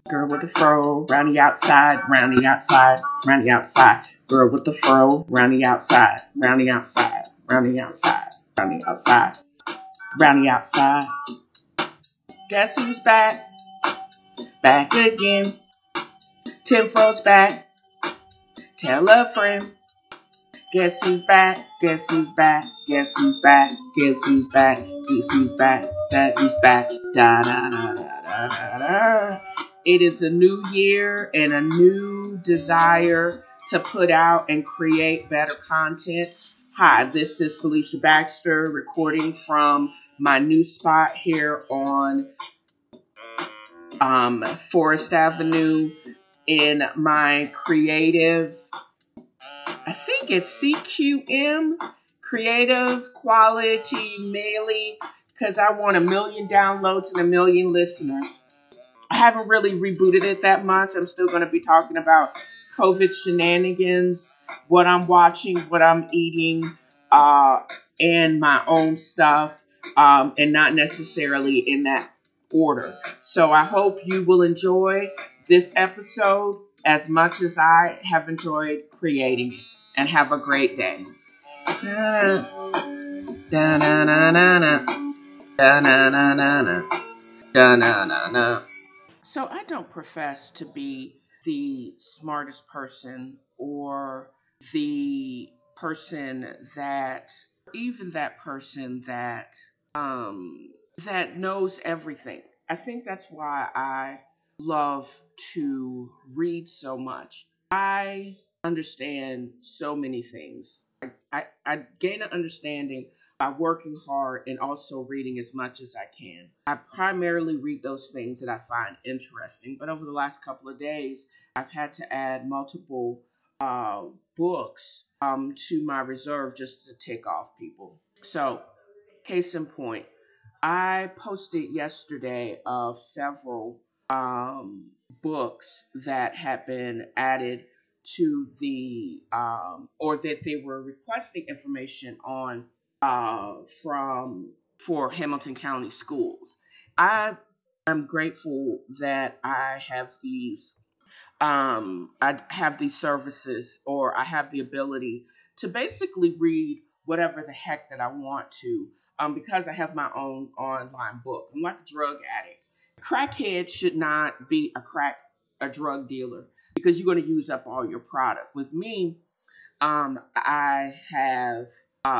Girl with the fro, round the outside, round the outside, round the outside. Girl with the fro, round the outside, round the outside, round the outside, round the outside, round the outside. Guess who's back? Back again. Tim Fro's back. Tell a friend. Guess who's back? Guess who's back? Guess who's back? Guess who's back? Guess who's back? That who's back? Da da da da da da da. It is a new year and a new desire to put out and create better content. Hi, this is Felicia Baxter recording from my new spot here on Forest Avenue in my creative, I think it's CQM, Creative Quality Maily, because I want 1 million downloads and 1 million listeners. I haven't really rebooted it that much. I'm still going to be talking about COVID shenanigans, what I'm watching, what I'm eating, and my own stuff, and not necessarily in that order. So I hope you will enjoy this episode as much as I have enjoyed creating it. And have a great day. So I don't profess to be the smartest person or the person that, even that person that knows everything. I think that's why I love to read so much. I understand so many things. I gain an understanding by working hard and also reading as much as I can. I primarily read those things that I find interesting, but over the last couple of days, I've had to add multiple books to my reserve just to tick off people. So, case in point, I posted yesterday of several books that had been added to the or that they were requesting information on for Hamilton County schools. I am grateful that I have these services, or I have the ability to basically read whatever the heck that I want to, because I have my own online book. I'm like a drug addict. A crackhead should not be a drug dealer, because you're going to use up all your product. With me, I have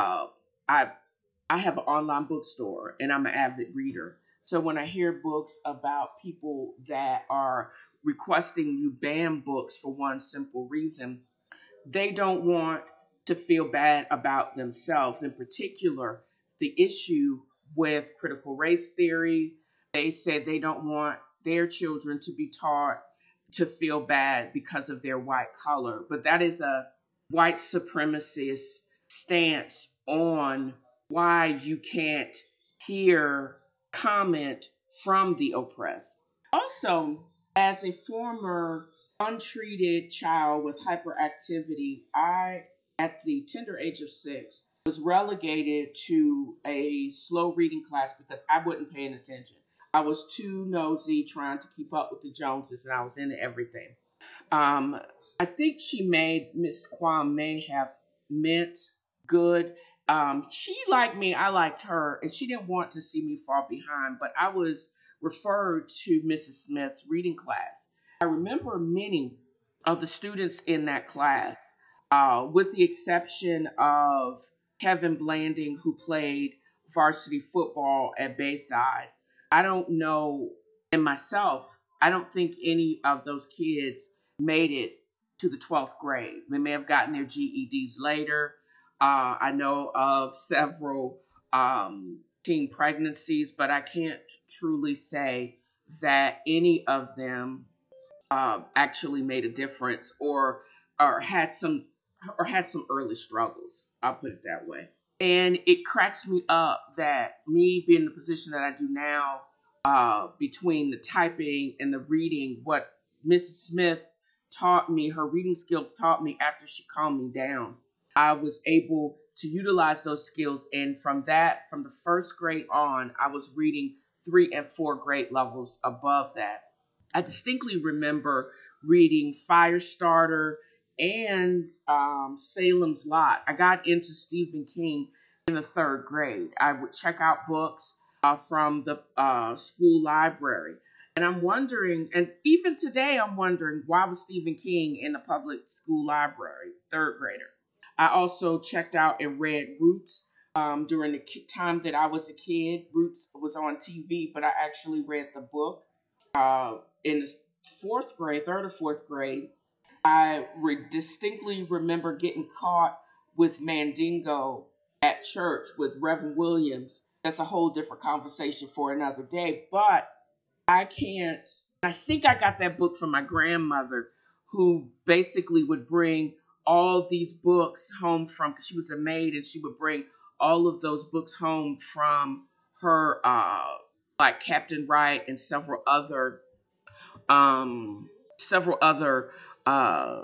I I have an online bookstore, and I'm an avid reader. So when I hear books about people that are requesting you ban books for one simple reason, they don't want to feel bad about themselves. In particular, the issue with critical race theory, they said they don't want their children to be taught to feel bad because of their white color. But that is a white supremacist stance on why you can't hear comment from the oppressed. Also, as a former untreated child with hyperactivity, I, at the tender age of 6, was relegated to a slow reading class because I wasn't paying attention. I was too nosy trying to keep up with the Joneses, and I was into everything. I think Miss Kwame may have meant good. She liked me, I liked her, and she didn't want to see me fall behind, but I was referred to Mrs. Smith's reading class. I remember many of the students in that class, with the exception of Kevin Blanding, who played varsity football at Bayside. I don't know, and myself, I don't think any of those kids made it to the 12th grade. They may have gotten their GEDs later. I know of several teen pregnancies, but I can't truly say that any of them actually made a difference, or had some early struggles. I'll put it that way. And it cracks me up that me being in the position that I do now, between the typing and the reading, what Mrs. Smith taught me, her reading skills taught me after she calmed me down, I was able to utilize those skills. And from the 1st grade on, I was reading 3 and 4 grade levels above that. I distinctly remember reading Firestarter and Salem's Lot. I got into Stephen King in the third grade. I would check out books from the school library. And I'm wondering, and even today I'm wondering, why was Stephen King in the public school library, third grader? I also checked out and read Roots during the time that I was a kid. Roots was on TV, but I actually read the book in the fourth grade, third or fourth grade. I distinctly remember getting caught with Mandingo at church with Reverend Williams. That's a whole different conversation for another day. But I can't. I think I got that book from my grandmother, who basically would bring all these books home from, because she was a maid, and she would bring all of those books home from her, like Captain Wright and several other uh,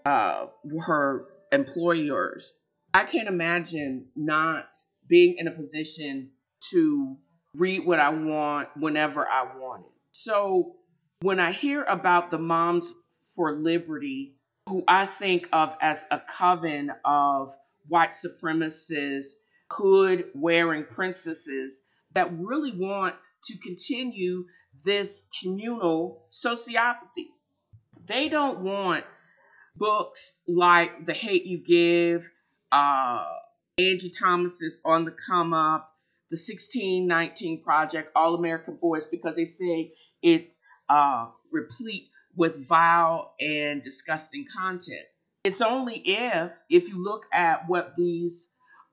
her employers. I can't imagine not being in a position to read what I want whenever I want it. So when I hear about the Moms for Liberty, who I think of as a coven of white supremacists, hood wearing princesses that really want to continue this communal sociopathy. They don't want books like The Hate U Give, uh, Angie Thomas's On the Come Up, the 1619 Project, All American Boys, because they say it's replete with vile and disgusting content. It's only if you look at what these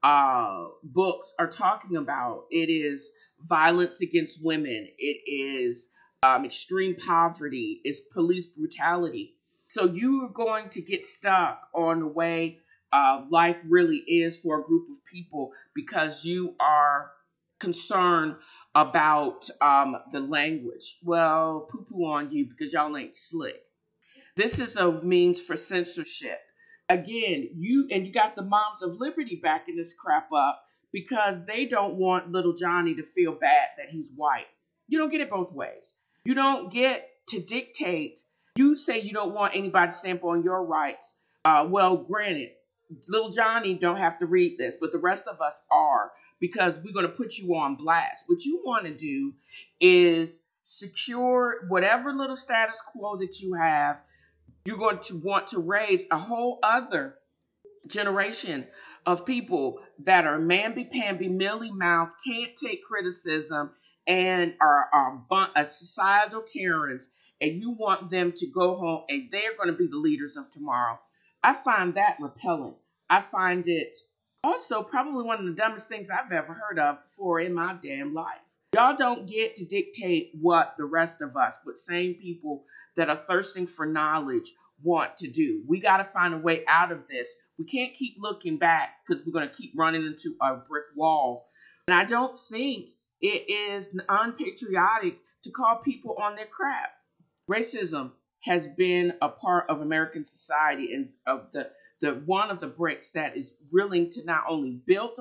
books are talking about, it is violence against women, it is extreme poverty, it's police brutality. So you are going to get stuck on the way life really is for a group of people because you are concerned about the language. Well, poo poo on you because y'all ain't slick. This is a means for censorship. Again, you got the Moms of Liberty backing this crap up because they don't want little Johnny to feel bad that he's white. You don't get it both ways. You don't get to dictate. You say you don't want anybody to stamp on your rights. Well, granted, little Johnny don't have to read this, but the rest of us are, because we're going to put you on blast. What you want to do is secure whatever little status quo that you have. You're going to want to raise a whole other generation of people that are mamby-pamby, mealy-mouthed, can't take criticism, and are societal Karens, and you want them to go home and they're going to be the leaders of tomorrow. I find that repellent. I find it also probably one of the dumbest things I've ever heard of before in my damn life. Y'all don't get to dictate what the rest of us, but same people that are thirsting for knowledge, want to do. We got to find a way out of this. We can't keep looking back because we're going to keep running into a brick wall. And I don't think it is unpatriotic to call people on their crap. Racism has been a part of American society, and of the one of the bricks that is willing to not only build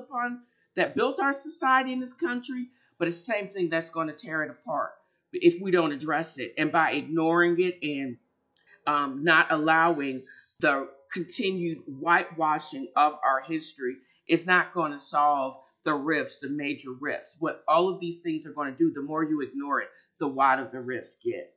our society in this country, but it's the same thing that's going to tear it apart if we don't address it. And by ignoring it and not allowing the continued whitewashing of our history is not going to solve the rifts, the major rifts. What all of these things are going to do, the more you ignore it, the wider the rifts get.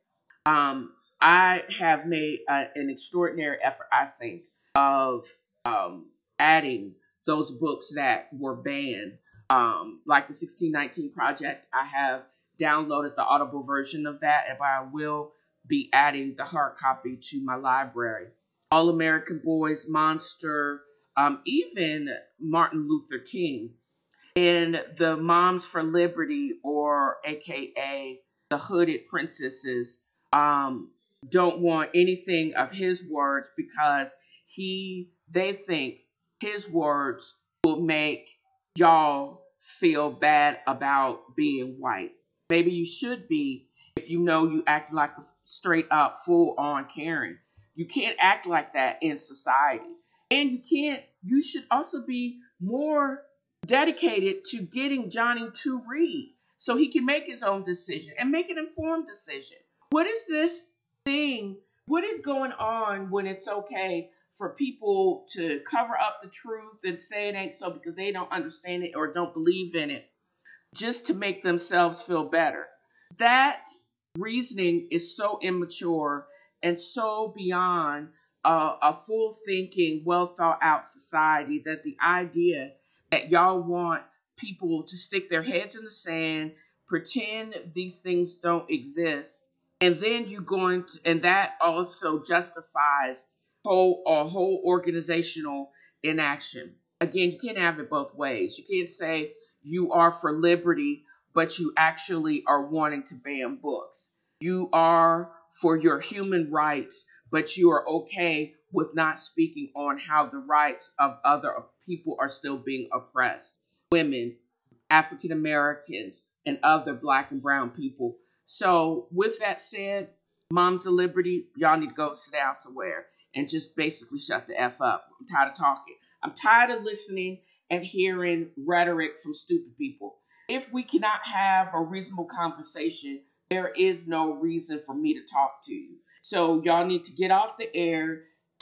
I have made an extraordinary effort, I think, of adding those books that were banned, like the 1619 Project. I have downloaded the Audible version of that, and I will be adding the hard copy to my library. All American Boys, Monster, even Martin Luther King, and the Moms for Liberty, or AKA the Hooded Princesses, don't want anything of his words because they think his words will make y'all feel bad about being white. Maybe you should be if you know you act like a straight up full on Karen. You can't act like that in society. And you should also be more dedicated to getting Johnny to read so he can make his own decision and make an informed decision. What is this thing? What is going on when it's okay for people to cover up the truth and say it ain't so because they don't understand it or don't believe in it just to make themselves feel better? That reasoning is so immature and so beyond a full thinking, well thought out society that the idea that y'all want people to stick their heads in the sand, pretend these things don't exist, and then you going to, and that also justifies whole organizational inaction. Again, you can't have it both ways. You can't say you are for liberty, but you actually are wanting to ban books. You are for your human rights, but you are okay with not speaking on how the rights of other people are still being oppressed. Women, African Americans, and other black and brown people. So, with that said, Moms of Liberty, y'all need to go sit down somewhere and just basically shut the F up. I'm tired of talking. I'm tired of listening and hearing rhetoric from stupid people. If we cannot have a reasonable conversation, there is no reason for me to talk to you. So y'all need to get off the air.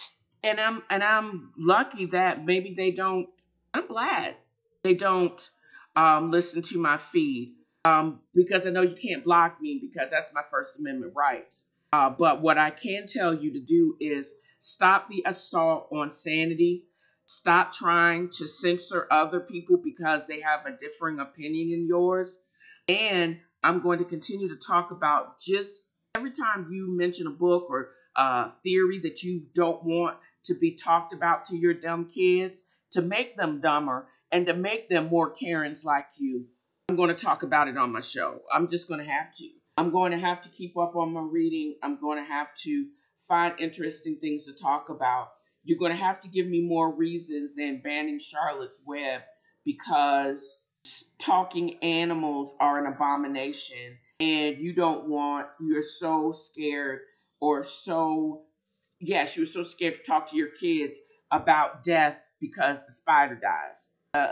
And I'm lucky that maybe they don't. I'm glad they don't listen to my feed because I know you can't block me because that's my First Amendment rights. But what I can tell you to do is stop the assault on sanity. Stop trying to censor other people because they have a differing opinion in yours. And I'm going to continue to talk about just every time you mention a book or theory that you don't want to be talked about to your dumb kids, to make them dumber and to make them more Karens like you. I'm going to talk about it on my show. I'm just going to have to. I'm going to have to keep up on my reading. I'm going to have to find interesting things to talk about. You're going to have to give me more reasons than banning Charlotte's Web because talking animals are an abomination and you're so scared or so, yes, you're so scared to talk to your kids about death because the spider dies.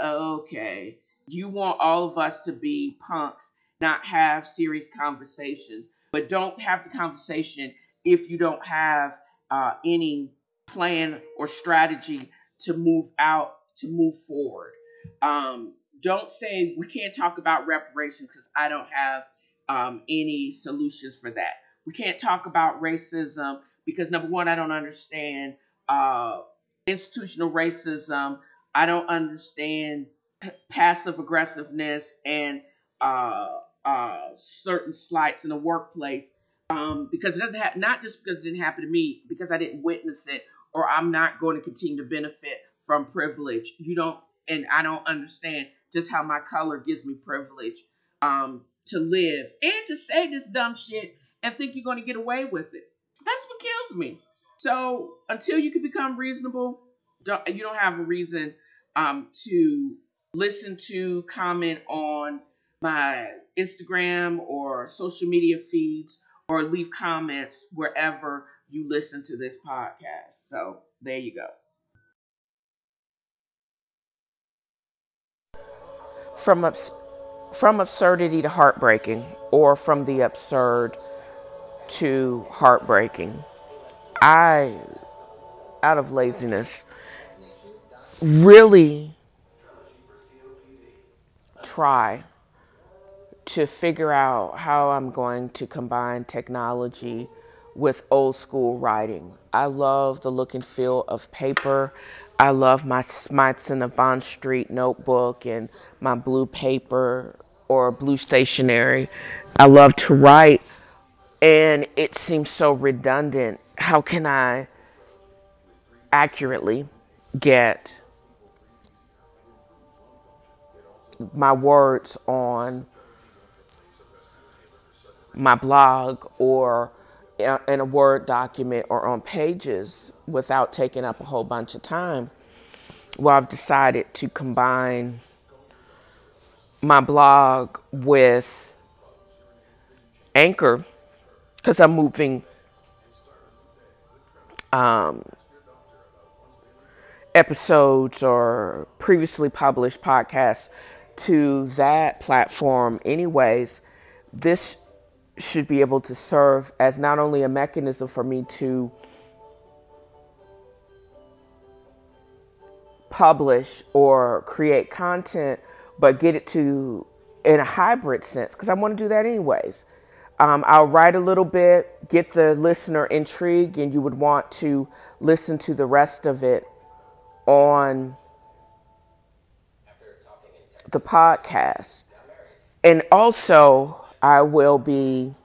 Okay. You want all of us to be punks, not have serious conversations, but don't have the conversation if you don't have any plan or strategy to move forward. Don't say we can't talk about reparations because I don't have any solutions for that. We can't talk about racism because number one, I don't understand institutional racism. I don't understand passive aggressiveness and certain slights in the workplace because it doesn't happen, not just because it didn't happen to me, because I didn't witness it, or I'm not going to continue to benefit from privilege. And I don't understand just how my color gives me privilege to live and to say this dumb shit and think you're going to get away with it. That's what kills me. So until you can become reasonable, you don't have a reason to listen to, comment on my Instagram or social media feeds or leave comments wherever you listen to this podcast. So there you go. From from absurdity to heartbreaking, or from the absurd to heartbreaking. I, out of laziness, really try to figure out how I'm going to combine technology with old school writing. I love the look and feel of paper. I love my Smythson of Bond Street notebook and my blue paper or blue stationery. I love to write, and it seems so redundant. How can I accurately get my words on my blog or in a Word document or on pages without taking up a whole bunch of time? Well, I've decided to combine my blog with Anchor because I'm moving um, episodes or previously published podcasts to that platform anyways. This should be able to serve as not only a mechanism for me to publish or create content, but get it to in a hybrid sense, because I want to do that anyways. I'll write a little bit, get the listener intrigued, and you would want to listen to the rest of it on the podcast. And also, I will be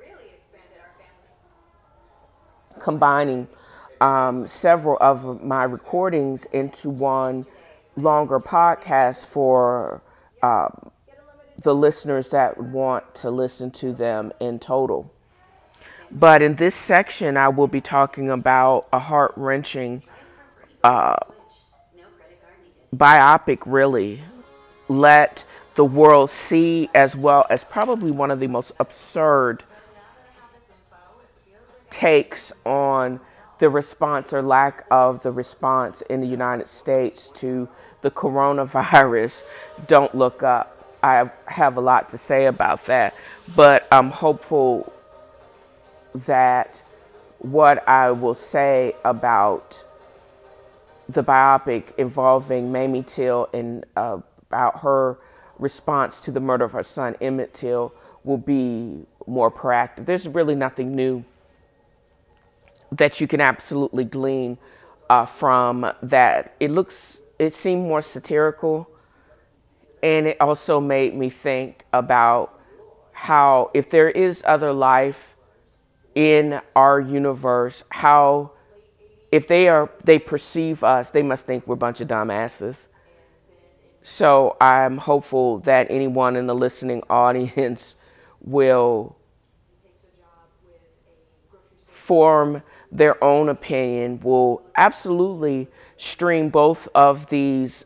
combining several of my recordings into one longer podcast for the listeners that want to listen to them in total. But in this section, I will be talking about a heart-wrenching uh, biopic, really. Let the world see, as well as probably one of the most absurd takes on the response or lack of the response in the United States to the coronavirus. Don't Look Up. I have a lot to say about that, but I'm hopeful that what I will say about the biopic involving Mamie Till and about her response to the murder of her son Emmett Till will be more proactive. There's really nothing new that you can absolutely glean from that. It seemed more satirical, and it also made me think about how if there is other life in our universe, how if they perceive us, they must think we're a bunch of dumbasses. So I'm hopeful that anyone in the listening audience will form their own opinion, will absolutely stream both of these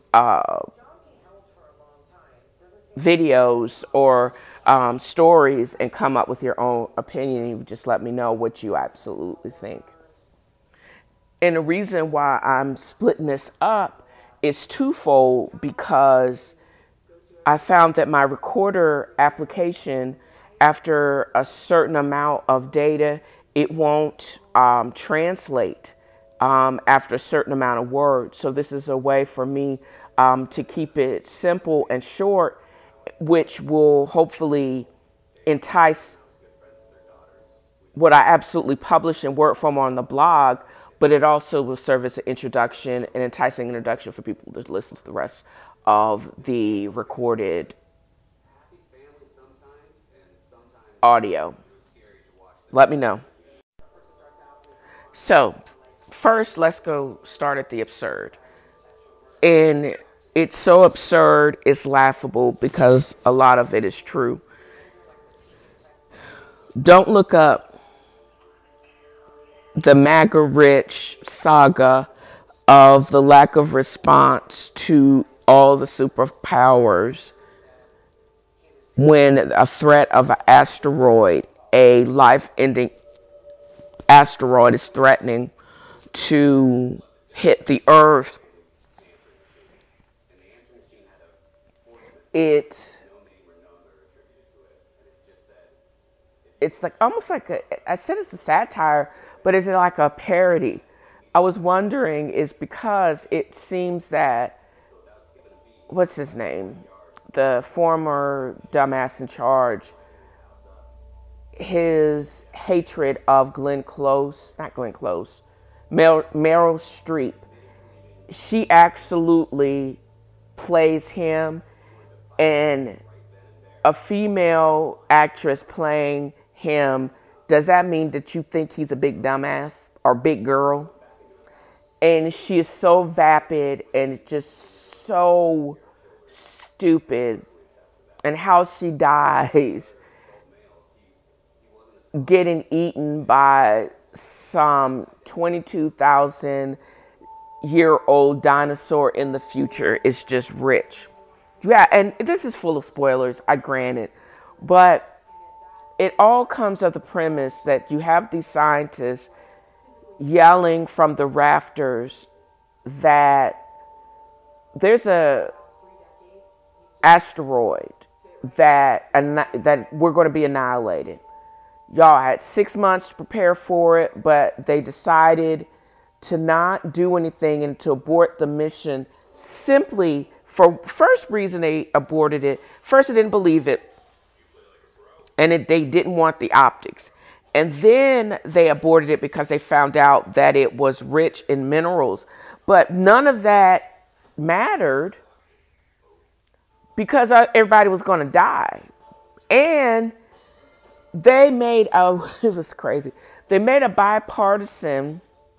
videos or stories and come up with your own opinion. You just let me know what you absolutely think. And the reason why I'm splitting this up is twofold, because I found that my recorder application, after a certain amount of data, it won't translate after a certain amount of words. So this is a way for me to keep it simple and short, which will hopefully entice what I absolutely publish in word form on the blog, but it also will serve as an introduction, an enticing introduction for people to listen to the rest of the recorded audio. Let me know. So, first, let's go start at the absurd. And it's so absurd, it's laughable because a lot of it is true. Don't Look Up, the MAGA rich saga of the lack of response to all the superpowers when a threat of an asteroid, a life-ending asteroid, is threatening to hit the Earth. It's like almost like I said it's a satire, but is it like a parody? I was wondering is because it seems that what's his name, the former dumbass in charge, his hatred of Glenn Close, not Glenn Close, Meryl Streep, she absolutely plays him, and a female actress playing him, does that mean that you think he's a big dumbass or big girl? And she is so vapid and just so stupid. And how she dies getting eaten by some 22,000-year-old dinosaur in the future is just rich. Yeah, and this is full of spoilers, I grant it. But it all comes of the premise that you have these scientists yelling from the rafters that there's a asteroid that we're going to be annihilated. Y'all had 6 months to prepare for it, but they decided to not do anything and to abort the mission simply for first reason they aborted it. First, they didn't believe it, and they didn't want the optics. And then they aborted it because they found out that it was rich in minerals. But none of that mattered because everybody was going to die. And they made it was crazy. They made a bipartisan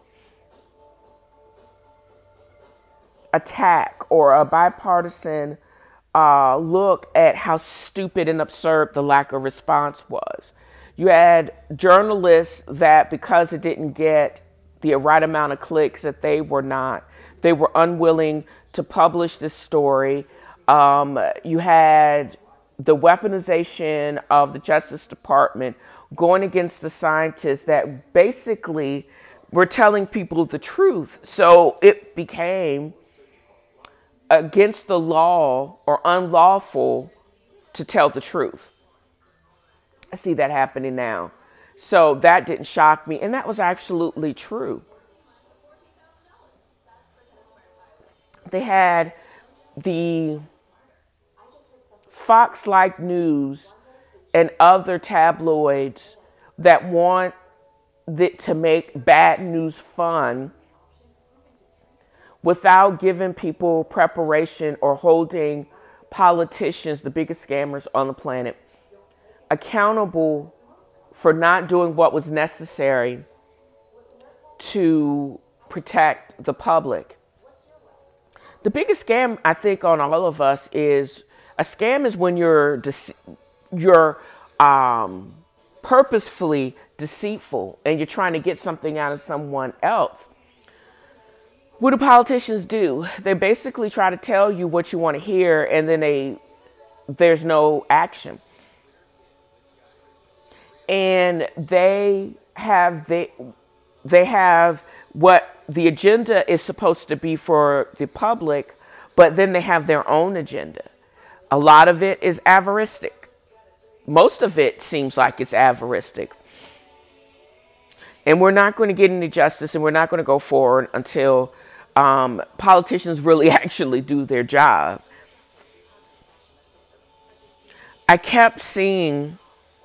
attack or a bipartisan look at how stupid and absurd the lack of response was. You had journalists that, because it didn't get the right amount of clicks, that they were unwilling to publish this story. You had the weaponization of the Justice Department going against the scientists that basically were telling people the truth. So it became against the law or unlawful to tell the truth. I see that happening now. So that didn't shock me. And that was absolutely true. They had the Fox-like news and other tabloids that want to make bad news fun without giving people preparation or holding politicians, the biggest scammers on the planet, accountable for not doing what was necessary to protect the public. The biggest scam, I think, on all of us is a scam is when you're purposefully deceitful and you're trying to get something out of someone else. What do politicians do? They basically try to tell you what you want to hear, and then there's no action. And they have what the agenda is supposed to be for the public, but then they have their own agenda. A lot of it is avaristic. Most of it seems like it's avaristic. And we're not going to get any justice, and we're not going to go forward until politicians really actually do their job. I kept seeing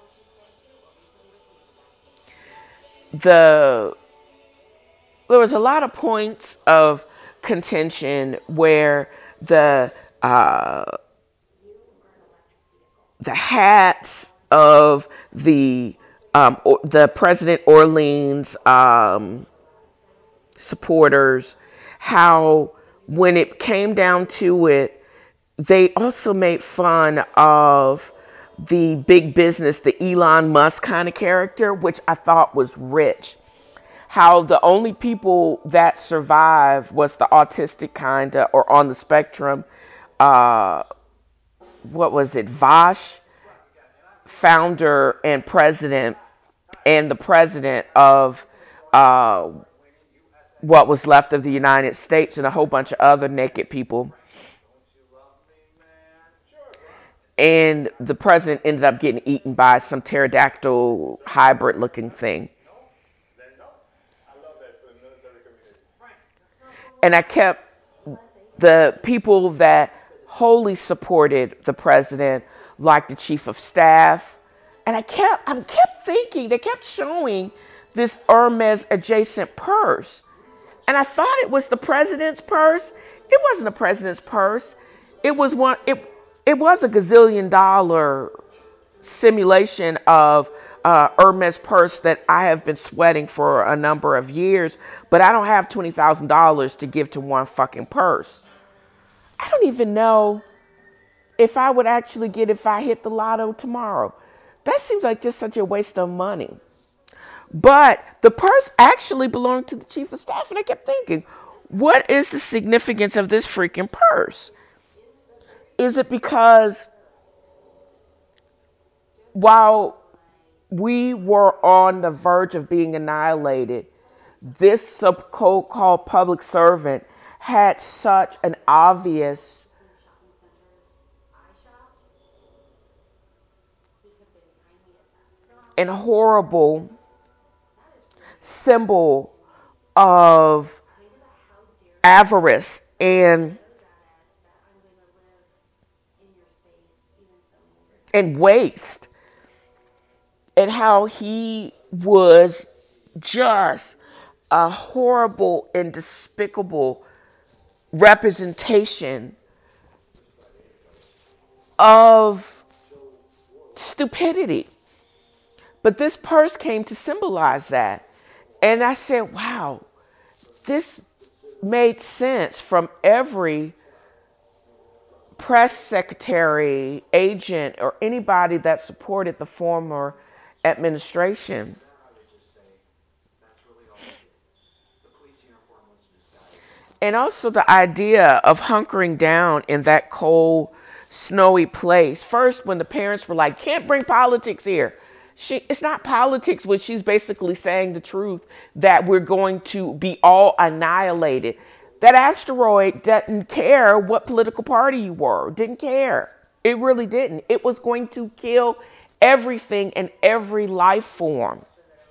there was a lot of points of contention where the hats of the President Orleans supporters, how when it came down to it, they also made fun of the big business, the Elon Musk kind of character, which I thought was rich. How the only people that survived was the autistic kind of, or on the spectrum, what was it, Vosh, founder and president, and the president of what was left of the United States, and a whole bunch of other naked people. And the president ended up getting eaten by some pterodactyl hybrid looking thing. And I kept the people that wholly supported the president, like the chief of staff. And I kept thinking, they kept showing this Hermes adjacent purse. And I thought it was the president's purse. It wasn't the president's purse. It was it was a gazillion-dollar simulation of Hermes purse that I have been sweating for a number of years, but I don't have $20,000 to give to one fucking purse. I don't even know if I would actually get if I hit the lotto tomorrow. That seems like just such a waste of money. But the purse actually belonged to the chief of staff, and I kept thinking, what is the significance of this freaking purse? Is it because while we were on the verge of being annihilated, this so-called public servant had such an obvious and horrible symbol of avarice and waste, and how he was just a horrible and despicable representation of stupidity. But this purse came to symbolize that. And I said, wow, this made sense from every press secretary, agent, or anybody that supported the former administration. And also the idea of hunkering down in that cold, snowy place. First, when the parents were like, can't bring politics here. It's not politics when she's basically saying the truth that we're going to be all annihilated. That asteroid didn't care what political party you were. Didn't care. It really didn't. It was going to kill everything and every life form.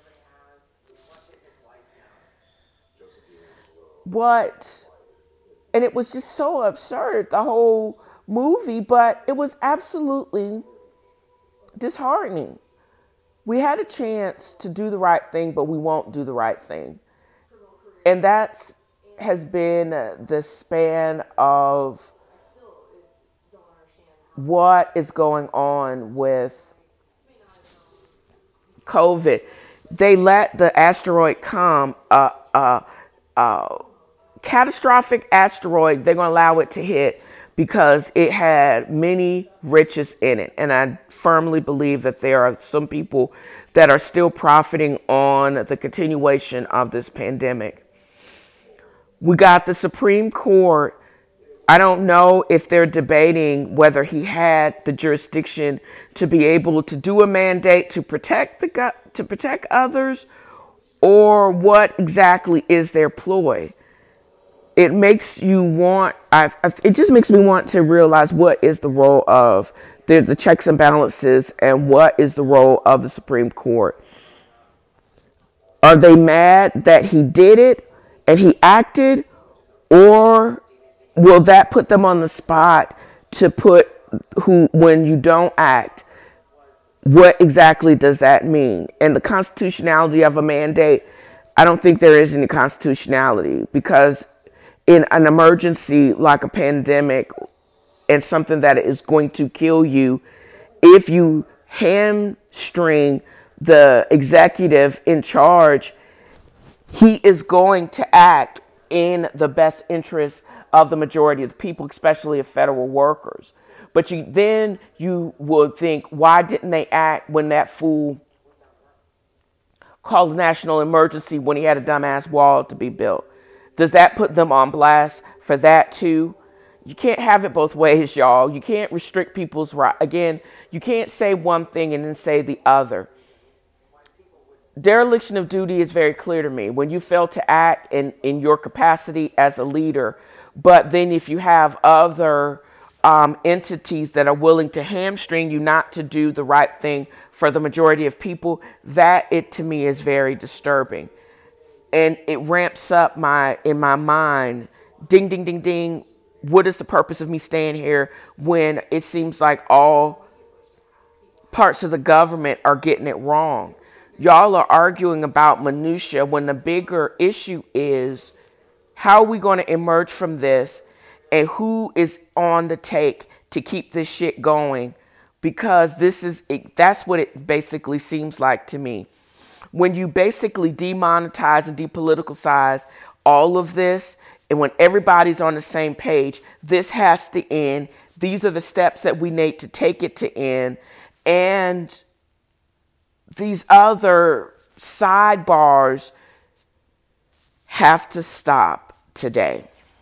What? And it was just so absurd, the whole movie, but it was absolutely disheartening. We had a chance to do the right thing, but we won't do the right thing. And that has been the span of what is going on with COVID. They let the asteroid come, catastrophic asteroid, they're going to allow it to hit because it had many riches in it. And I firmly believe that there are some people that are still profiting on the continuation of this pandemic. We got the Supreme Court. I don't know if they're debating whether he had the jurisdiction to be able to do a mandate to protect others, or what exactly is their ploy. It makes you want. It just makes me want to realize what is the role of the checks and balances, and what is the role of the Supreme Court. Are they mad that he did it and he acted, or will that put them on the spot to put who when you don't act? What exactly does that mean? And the constitutionality of a mandate, I don't think there is any constitutionality, because in an emergency like a pandemic and something that is going to kill you, if you hamstring the executive in charge, he is going to act in the best interest of the majority of the people, especially of federal workers. But you would think, why didn't they act when that fool called a national emergency when he had a dumbass wall to be built? Does that put them on blast for that too? You can't have it both ways, y'all. You can't restrict people's right. Again, you can't say one thing and then say the other. Dereliction of duty is very clear to me. When you fail to act in your capacity as a leader, but then if you have other entities that are willing to hamstring you not to do the right thing for the majority of people, it to me is very disturbing. And it ramps up in my mind, ding, ding, ding, ding. What is the purpose of me staying here when it seems like all parts of the government are getting it wrong? Y'all are arguing about minutia when the bigger issue is, how are we going to emerge from this, and who is on the take to keep this shit going? Because that's what it basically seems like to me. When you basically demonetize and depoliticize all of this, and when everybody's on the same page, this has to end. These are the steps that we need to take it to end. And these other sidebars have to stop today.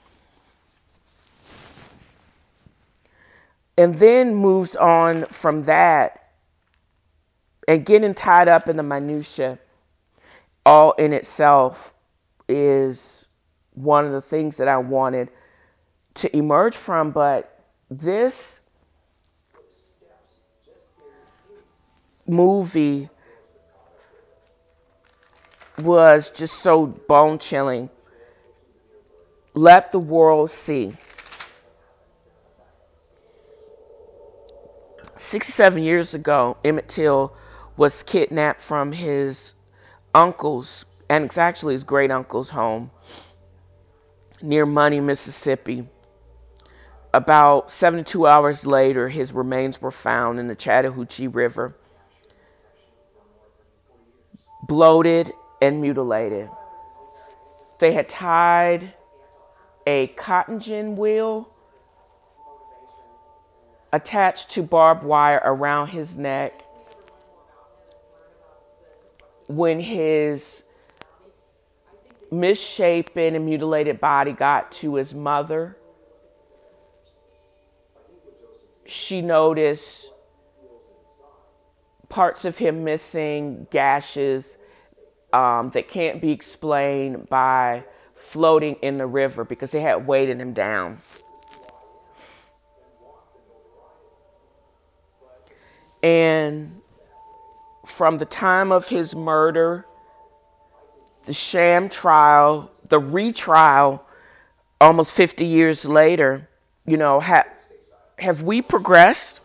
And then moves on from that, and getting tied up in the minutia all in itself is one of the things that I wanted to emerge from. But this movie was just so bone chilling. Let the world see. 67 years ago, Emmett Till was kidnapped from his uncle's, and it's actually his great uncle's home near Money, Mississippi. About 72 hours later, his remains were found in the Chattahoochee River, bloated and mutilated. They had tied a cotton gin wheel attached to barbed wire around his neck. When his misshapen and mutilated body got to his mother, she noticed parts of him missing, gashes that can't be explained by floating in the river because it had weighted him down. And from the time of his murder, the sham trial, the retrial, almost 50 years later, have we progressed?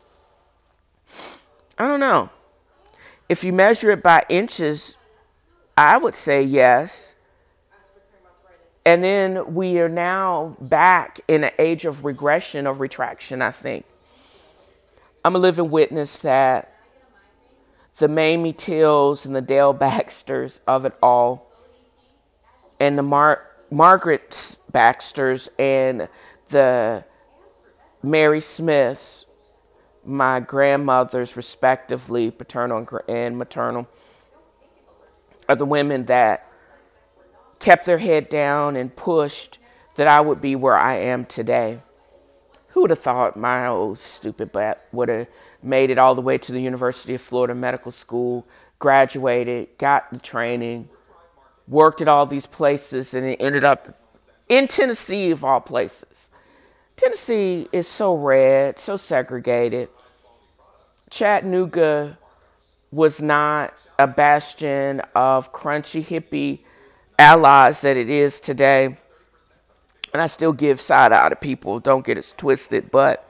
I don't know. If you measure it by inches, I would say yes. And then we are now back in an age of regression, of retraction, I think. I'm a living witness that the Mamie Tills and the Dale Baxters of it all, and the Margaret Baxters and the Mary Smiths, my grandmothers respectively, paternal and maternal, are the women that kept their head down and pushed that I would be where I am today. Who would have thought my old stupid butt would have made it all the way to the University of Florida Medical School, graduated, got the training, worked at all these places, and it ended up in Tennessee of all places. Tennessee is so red, so segregated. Chattanooga was not a bastion of crunchy hippie allies that it is today. And I still give side eye to people, don't get it twisted, but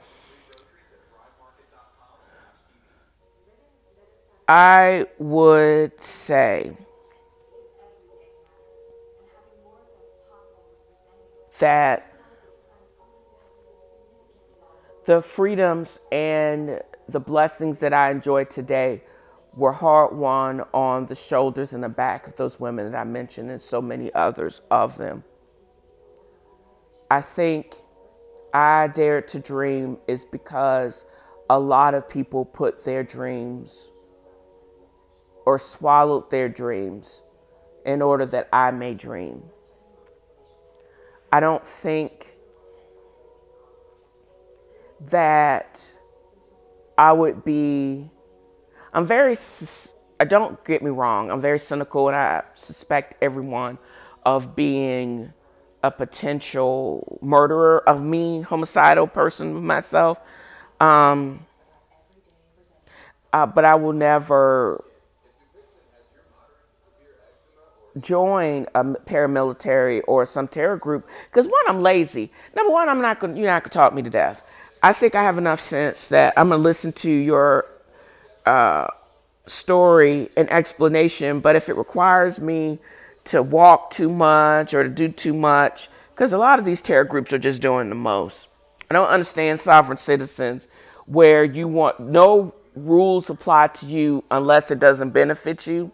I would say that the freedoms and the blessings that I enjoy today were hard won on the shoulders and the back of those women that I mentioned and so many others of them. I think I dared to dream is because a lot of people put their dreams or swallowed their dreams in order that I may dream. I don't think that I would be, don't get me wrong, I'm very cynical and I suspect everyone of being a potential murderer of me, homicidal person of myself. But I will never join a paramilitary or some terror group because one, I'm lazy. Number one, you're not gonna talk me to death. I think I have enough sense that I'm gonna listen to your story and explanation, but if it requires me to walk too much or to do too much, because a lot of these terror groups are just doing the most. I don't understand sovereign citizens where you want no rules apply to you unless it doesn't benefit you.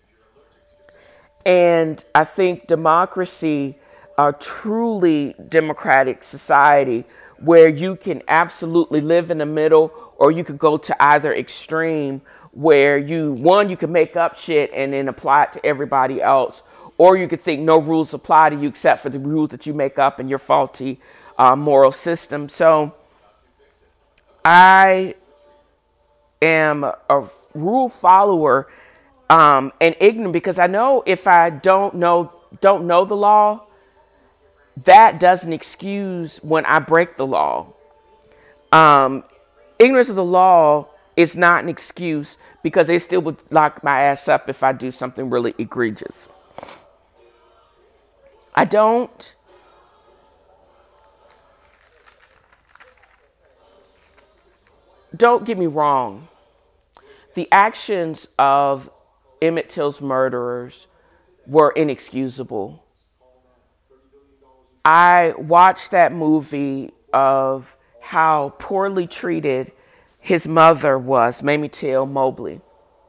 And I think democracy, a truly democratic society where you can absolutely live in the middle or you could go to either extreme where you can make up shit and then apply it to everybody else, or you could think no rules apply to you except for the rules that you make up in your faulty moral system. So I am a rule follower and ignorant because I know if I don't know the law, that doesn't excuse when I break the law. Ignorance of the law it's not an excuse because they still would lock my ass up if I do something really egregious. I don't get me wrong. The actions of Emmett Till's murderers were inexcusable. I watched that movie of how poorly treated his mother was, Mamie Till Mobley.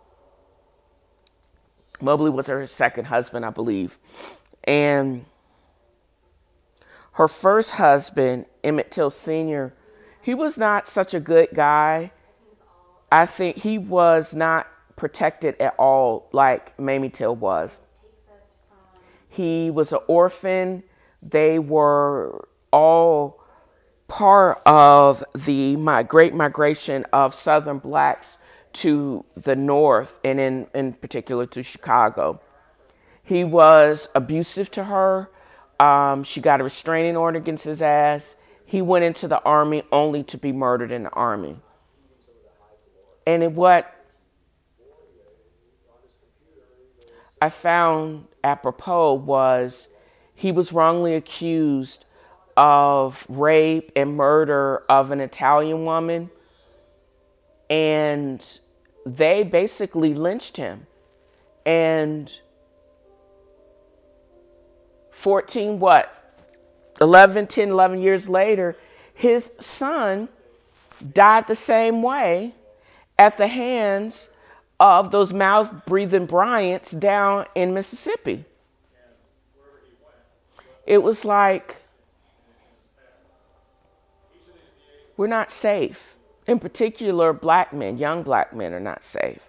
Mobley was her second husband, I believe. And her first husband, Emmett Till Sr., he was not such a good guy. I think he was not protected at all like Mamie Till was. He was an orphan. They were all part of the great migration of Southern blacks to the North, and in particular to Chicago. He was abusive to her. She got a restraining order against his ass. He went into the Army only to be murdered in the Army. And what I found apropos was he was wrongly accused of rape and murder of an Italian woman, and they basically lynched him. And 11 years later, his son died the same way at the hands of those mouth-breathing Bryants down in Mississippi. It was like, we're not safe. In particular, black men, young black men are not safe.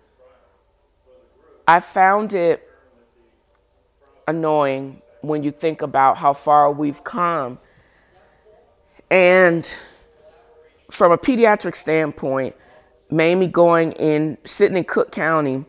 I found it annoying when you think about how far we've come. And from a pediatric standpoint, Mamie sitting in Cook County,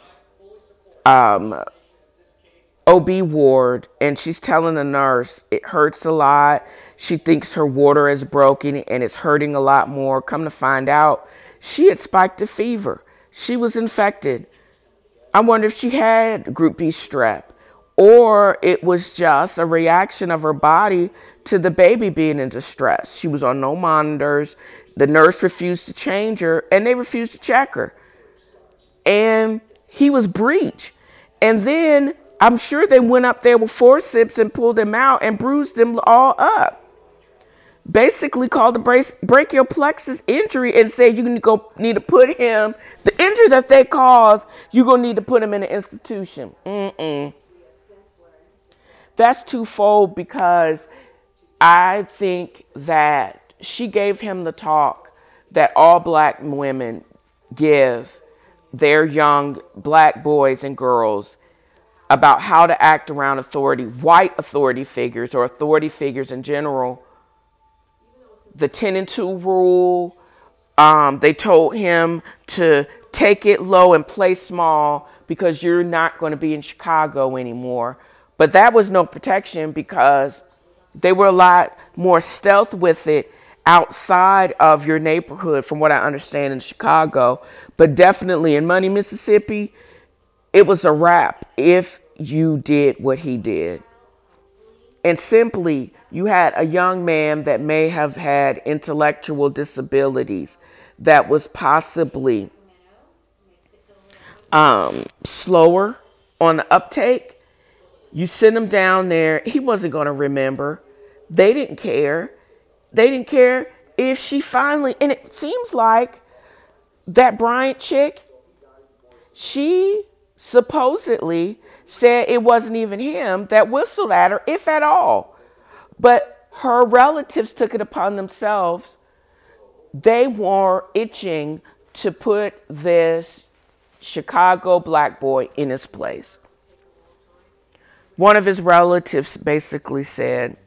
OB ward, and she's telling the nurse it hurts a lot. She thinks her water is broken and it's hurting a lot more. Come to find out, she had spiked a fever. She was infected. I wonder if she had group B strep, or it was just a reaction of her body to the baby being in distress. She was on no monitors. The nurse refused to change her, and they refused to check her. And he was breech. And then I'm sure they went up there with forceps and pulled him out and bruised him all up. Basically called the brachial plexus injury and said you need to put him, the injury that they caused, you're going to need to put him in an institution. That's twofold, because I think that she gave him the talk that all black women give their young black boys and girls about how to act around white authority figures, or authority figures in general. The 10 and 2 rule, they told him to take it low and play small because you're not going to be in Chicago anymore. But that was no protection, because they were a lot more stealth with it outside of your neighborhood, from what I understand, in Chicago. But definitely in Money, Mississippi, it was a wrap if you did what he did. And simply, you had a young man that may have had intellectual disabilities, that was possibly slower on the uptake. You send him down there, he wasn't going to remember. They didn't care. They didn't care if she finally, and it seems like that Bryant chick, she supposedly said it wasn't even him that whistled at her, if at all. But her relatives took it upon themselves. They were itching to put this Chicago black boy in his place. One of his relatives basically said,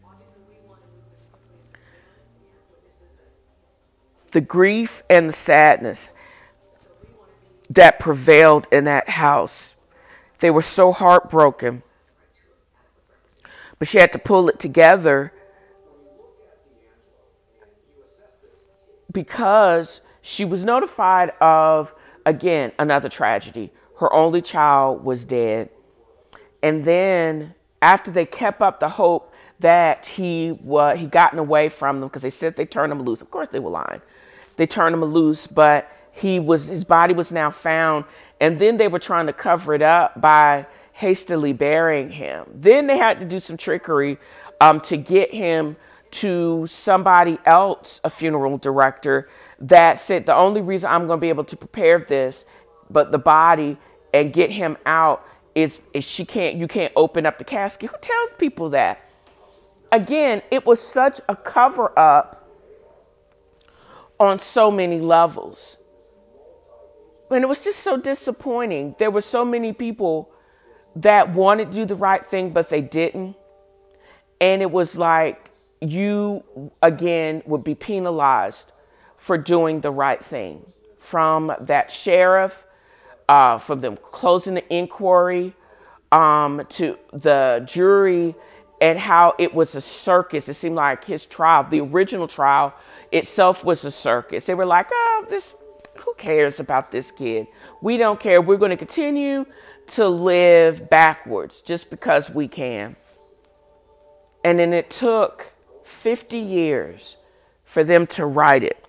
the grief and the sadness that prevailed in that house, they were so heartbroken. But she had to pull it together because She was notified of, again, another tragedy. Her only child was dead. And then after they kept up the hope that he'd gotten away from them, because they said they turned him loose. Of course they were lying. They turned him loose, but his body was now found, and then they were trying to cover it up by hastily burying him. Then they had to do some trickery to get him to somebody else, a funeral director, that said the only reason I'm going to be able to prepare this, but the body, and get him out is you can't open up the casket. Who tells people that? Again, it was such a cover up on so many levels. And it was just so disappointing. There were so many people that wanted to do the right thing, but they didn't. And it was like you, again, would be penalized for doing the right thing. From that sheriff, from them closing the inquiry, to the jury, and how it was a circus. It seemed like his trial, the original trial itself, was a circus. They were like, oh, who cares about this kid? We don't care. We're going to continue to live backwards just because we can. And then it took 50 years for them to write it.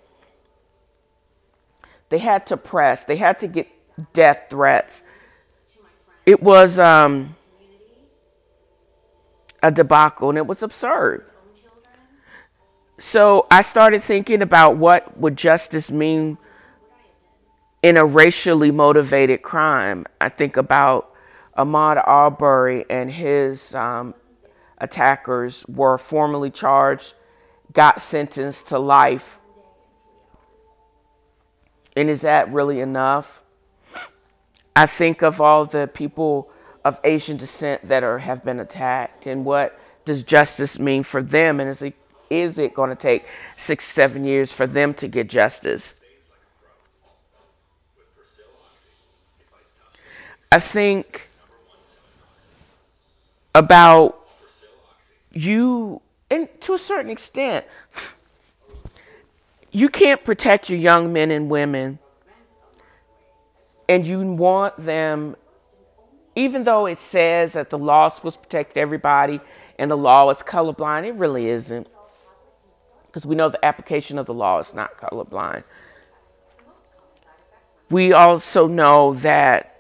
They had to press. They had to get death threats. It was a debacle, and it was absurd. So I started thinking about what would justice mean in a racially motivated crime. I think about Ahmaud Arbery, and his attackers were formally charged, got sentenced to life. And is that really enough? I think of all the people of Asian descent that have been attacked, and what does justice mean for them? And is it going to take 6-7 years for them to get justice? I think about you, and to a certain extent, you can't protect your young men and women, and you want them, even though it says that the law is supposed to protect everybody and the law is colorblind, it really isn't. Because we know the application of the law is not colorblind. We also know that,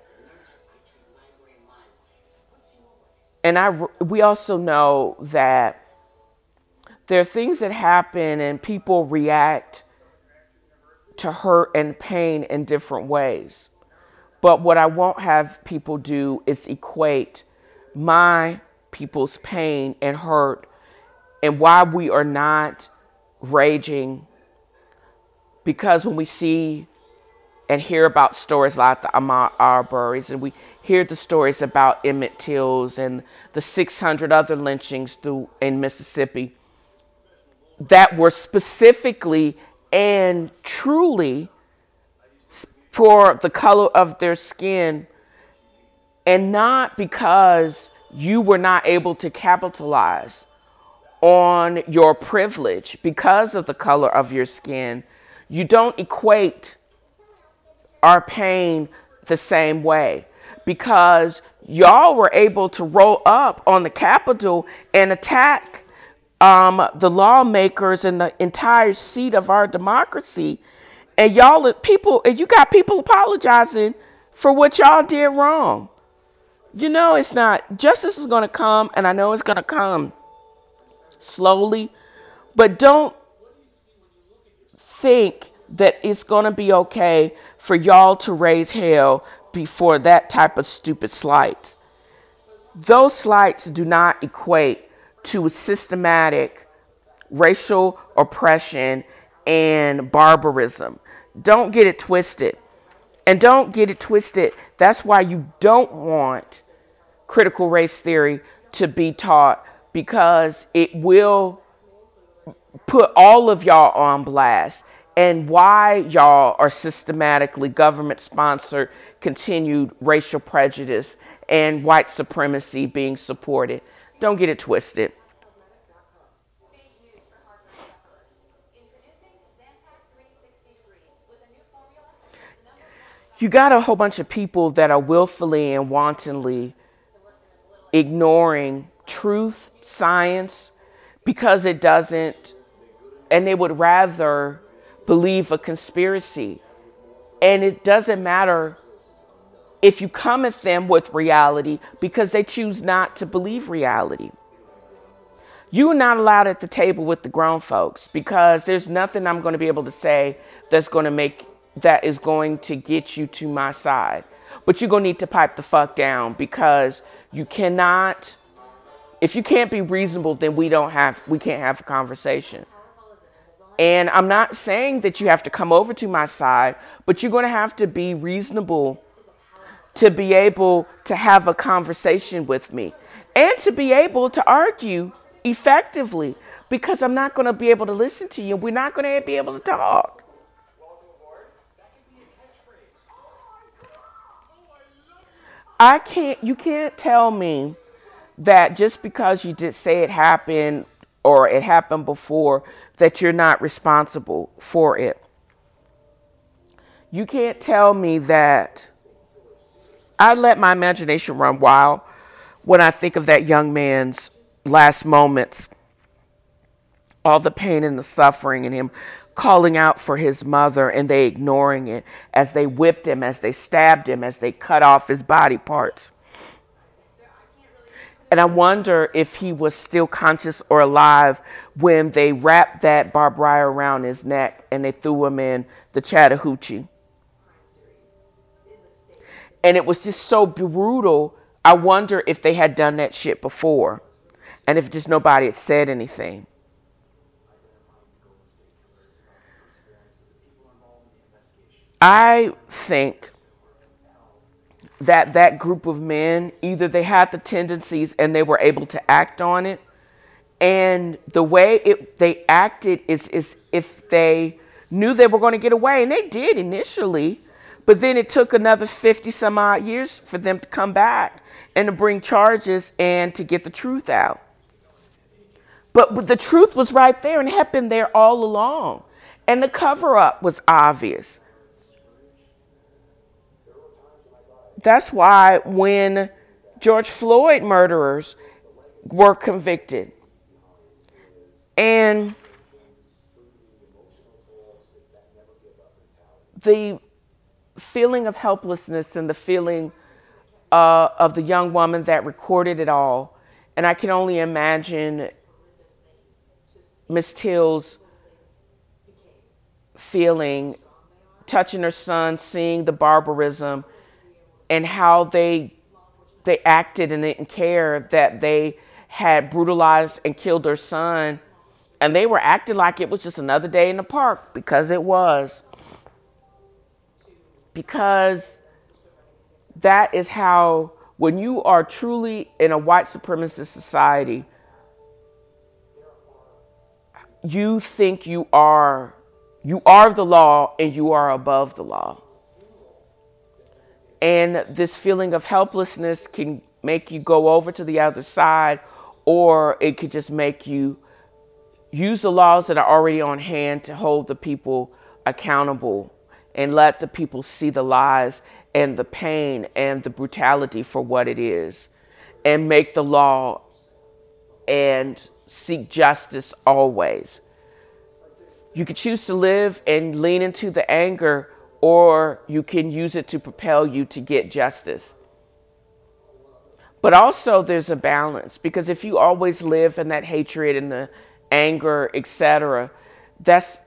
we also know that there are things that happen and people react to hurt and pain in different ways. But what I won't have people do is equate my people's pain and hurt and why we are not raging. Because when we see and hear about stories like the Ahmaud Arbery's, and we hear the stories about Emmett Till's and the 600 other lynchings in Mississippi that were specifically and truly for the color of their skin, and not because you were not able to capitalize on your privilege because of the color of your skin, you don't equate our pain the same way, because y'all were able to roll up on the Capitol and attack the lawmakers and the entire seat of our democracy, and you got people apologizing for what y'all did wrong. It's not, justice is going to come, and I know it's going to come slowly, but don't think that it's going to be okay for y'all to raise hell before that type of stupid slights. Those slights do not equate to systematic racial oppression and barbarism. Don't get it twisted. And don't get it twisted. That's why you don't want critical race theory to be taught, because it will put all of y'all on blast, and why y'all are systematically government-sponsored continued racial prejudice and white supremacy being supported. Don't get it twisted. You got a whole bunch of people that are willfully and wantonly ignoring truth, science, because it doesn't, and they would rather believe a conspiracy. And it doesn't matter if you come at them with reality because they choose not to believe reality. You are not allowed at the table with the grown folks because there's nothing I'm going to be able to say that is going to get you to my side. But you're going to need to pipe the fuck down because you cannot, if you can't be reasonable, then we can't have a conversation. And I'm not saying that you have to come over to my side, but you're going to have to be reasonable to be able to have a conversation with me and to be able to argue effectively because I'm not going to be able to listen to you. We're not going to be able to talk. You can't tell me that just because you did say it happened or it happened before that you're not responsible for it. You can't tell me that. I let my imagination run wild when I think of that young man's last moments, all the pain and the suffering and him calling out for his mother and they ignoring it as they whipped him, as they stabbed him, as they cut off his body parts. And I wonder if he was still conscious or alive when they wrapped that barbed wire around his neck and they threw him in the Chattahoochee. And it was just so brutal. I wonder if they had done that shit before and if just nobody had said anything. I think that group of men, either they had the tendencies and they were able to act on it, and the way they acted is if they knew they were going to get away, and they did initially, but then it took another 50 some odd years for them to come back and to bring charges and to get the truth out. But the truth was right there and had been there all along, and the cover-up was obvious. That's why when George Floyd murderers were convicted and the feeling of helplessness and the feeling of the young woman that recorded it all, and I can only imagine Miss Till's feeling, touching her son, seeing the barbarism, and how they acted and didn't care that they had brutalized and killed their son. And they were acting like it was just another day in the park, because it was. Because that is how, when you are truly in a white supremacist society, you think you are the law and you are above the law. And this feeling of helplessness can make you go over to the other side, or it could just make you use the laws that are already on hand to hold the people accountable and let the people see the lies and the pain and the brutality for what it is, and make the law and seek justice always. You can choose to live and lean into the anger, or you can use it to propel you to get justice. But also there's a balance, because if you always live in that hatred and the anger, etc., that's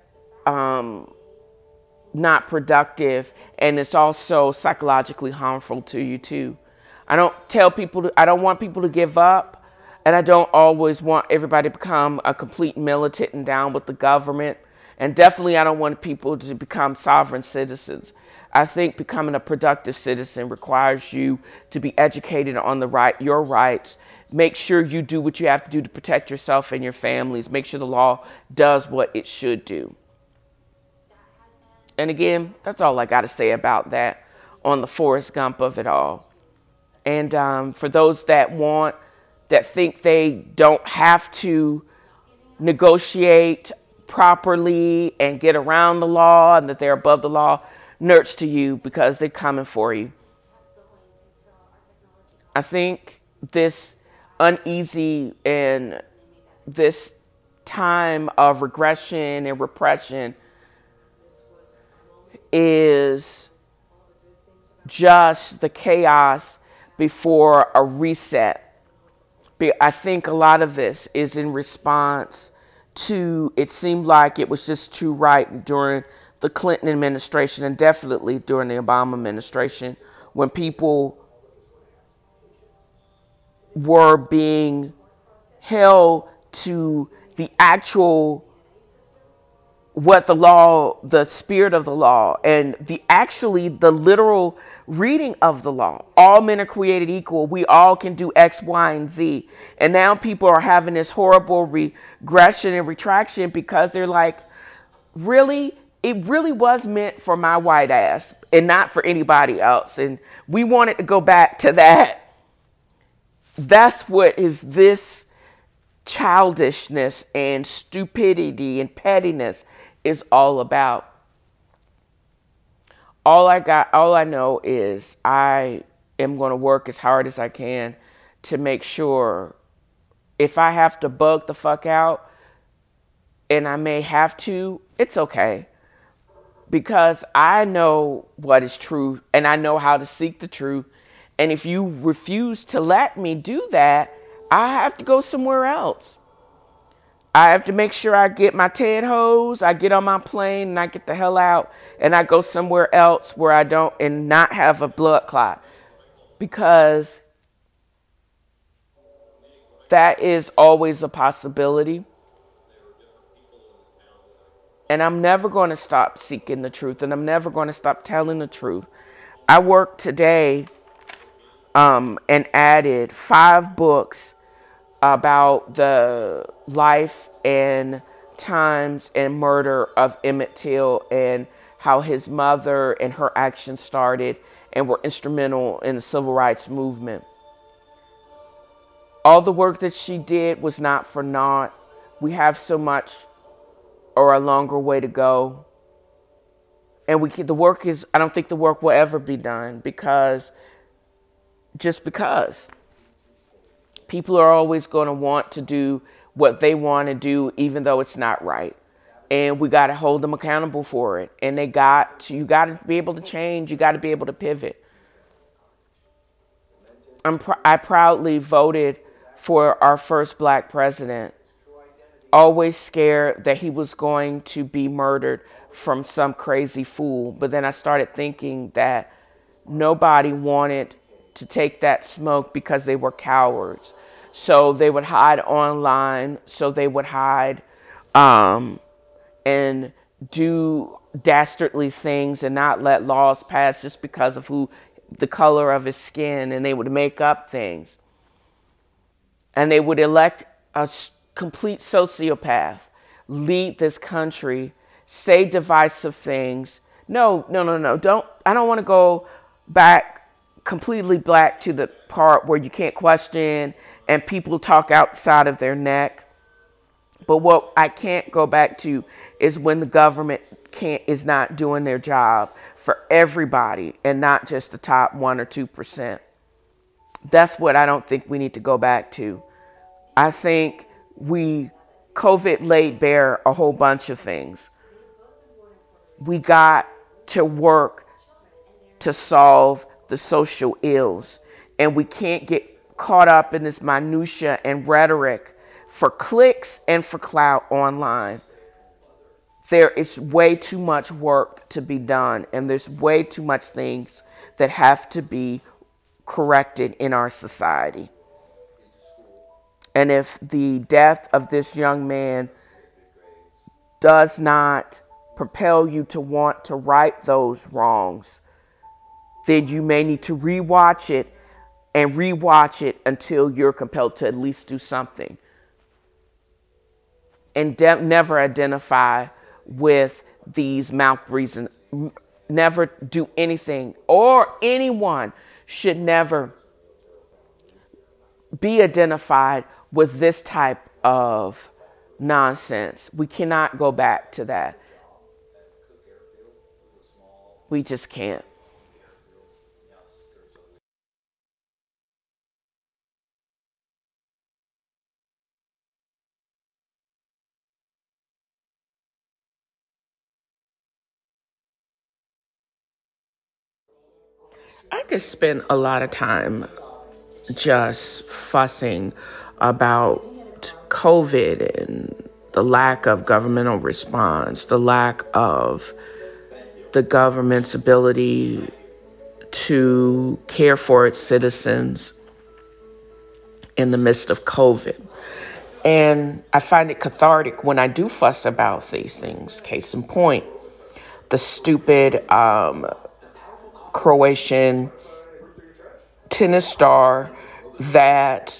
not productive, and it's also psychologically harmful to you too. I don't want people to give up, and I don't always want everybody to become a complete militant and down with the government. And definitely I don't want people to become sovereign citizens. I think becoming a productive citizen requires you to be educated on your rights. Make sure you do what you have to do to protect yourself and your families. Make sure the law does what it should do. And again, that's all I got to say about that on the Forrest Gump of it all. And for those that think they don't have to negotiate properly and get around the law and that they're above the law, nerds to you because they're coming for you. I think this uneasy and this time of regression and repression is just the chaos before a reset. I think a lot of this is in response to it seemed like it was just too right during the Clinton administration and definitely during the Obama administration when people were being held to the actual what the law, the spirit of the law, and the literal reading of the law. All men are created equal. We all can do X, Y, and Z. And now people are having this horrible regression and retraction because they're like, really? It really was meant for my white ass and not for anybody else. And we wanted to go back to that. That's what is this childishness and stupidity and pettiness is all about. All I know is I am going to work as hard as I can to make sure if I have to bug the fuck out, and I may have to, it's okay. Because I know what is true and I know how to seek the truth. And if you refuse to let me do that, I have to go somewhere else. I have to make sure I get my 10 hose, I get on my plane, and I get the hell out, and I go somewhere else where I don't, and not have a blood clot. Because that is always a possibility. And I'm never going to stop seeking the truth, and I'm never going to stop telling the truth. I worked today and added 5 books about the life and times and murder of Emmett Till and how his mother and her actions started and were instrumental in the civil rights movement. All the work that she did was not for naught. We have so much or a longer way to go. And I don't think the work will ever be done because people are always going to want to do what they want to do, even though it's not right. And we got to hold them accountable for it. And you got to be able to change. You got to be able to pivot. I proudly voted for our first black president, always scared that he was going to be murdered from some crazy fool. But then I started thinking that nobody wanted to take that smoke because they were cowards. So they would hide online, so they would hide and do dastardly things and not let laws pass just because of the color of his skin, and they would make up things. And they would elect a complete sociopath, lead this country, say divisive things. No. I don't want to go back completely black to the part where you can't question and people talk outside of their neck. But what I can't go back to is when the government is not doing their job for everybody and not just the top 1 or 2%. That's what I don't think we need to go back to. I think COVID laid bare a whole bunch of things. We got to work to solve the social ills, and we can't get caught up in this minutia and rhetoric for clicks and for clout online. There is way too much work to be done, and there's way too much things that have to be corrected in our society. And if the death of this young man does not propel you to want to right those wrongs, then you may need to rewatch it and rewatch it until you're compelled to at least do something. And never identify with these malreasons. Never do anything, or anyone should never be identified with this type of nonsense. We cannot go back to that. We just can't. I could spend a lot of time just fussing about COVID and the lack of governmental response, the lack of the government's ability to care for its citizens in the midst of COVID. And I find it cathartic when I do fuss about these things. Case in point, the stupid Croatian tennis star that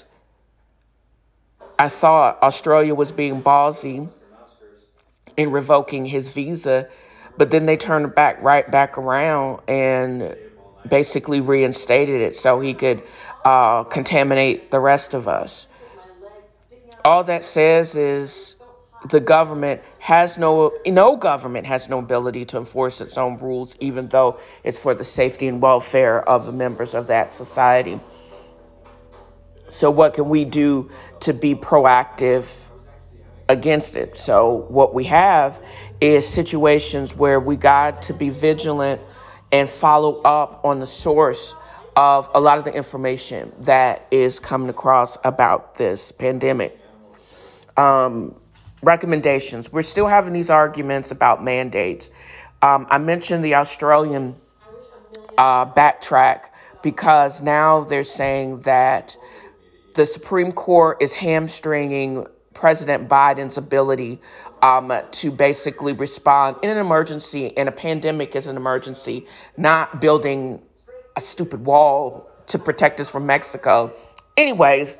I thought Australia was being ballsy in revoking his visa, but then they turned right back around and basically reinstated it so he could contaminate the rest of us. All that says is the government has no government has no ability to enforce its own rules, even though it's for the safety and welfare of the members of that society. So what can we do to be proactive against it? So what we have is situations where we got to be vigilant and follow up on the source of a lot of the information that is coming across about this pandemic. Recommendations. We're still having these arguments about mandates. I mentioned the Australian backtrack because now they're saying that the Supreme Court is hamstringing President Biden's ability to basically respond in an emergency, and a pandemic is an emergency, not building a stupid wall to protect us from Mexico. Anyways,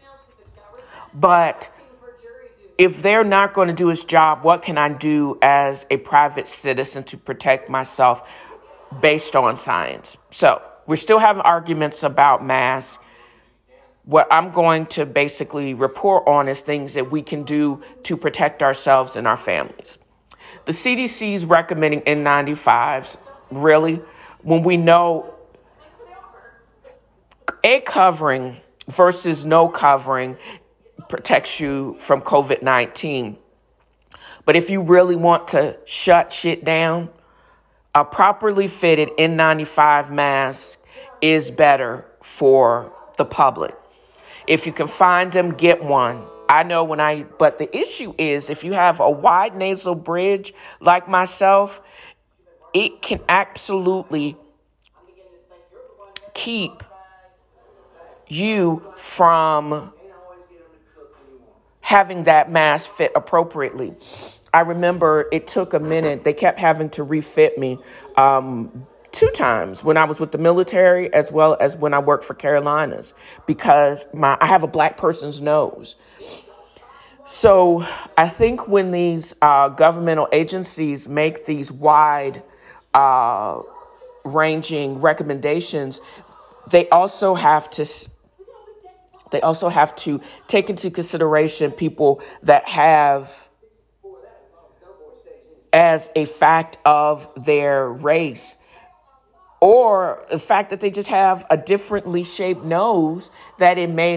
but if they're not going to do his job, what can I do as a private citizen to protect myself based on science? So we're still having arguments about masks. What I'm going to basically report on is things that we can do to protect ourselves and our families. The CDC is recommending N95s, really, when we know a covering versus no covering protects you from COVID-19. But if you really want to shut shit down, a properly fitted N95 mask is better for the public. If you can find them, get one. I know but the issue is if you have a wide nasal bridge like myself, it can absolutely keep you from having that mask fit appropriately. I remember it took a minute. They kept having to refit me 2 times when I was with the military as well as when I worked for Carolinas because I have a black person's nose. So I think when these governmental agencies make these wide ranging recommendations, they also have to take into consideration people that have, as a fact of their race, or the fact that they just have a differently shaped nose, that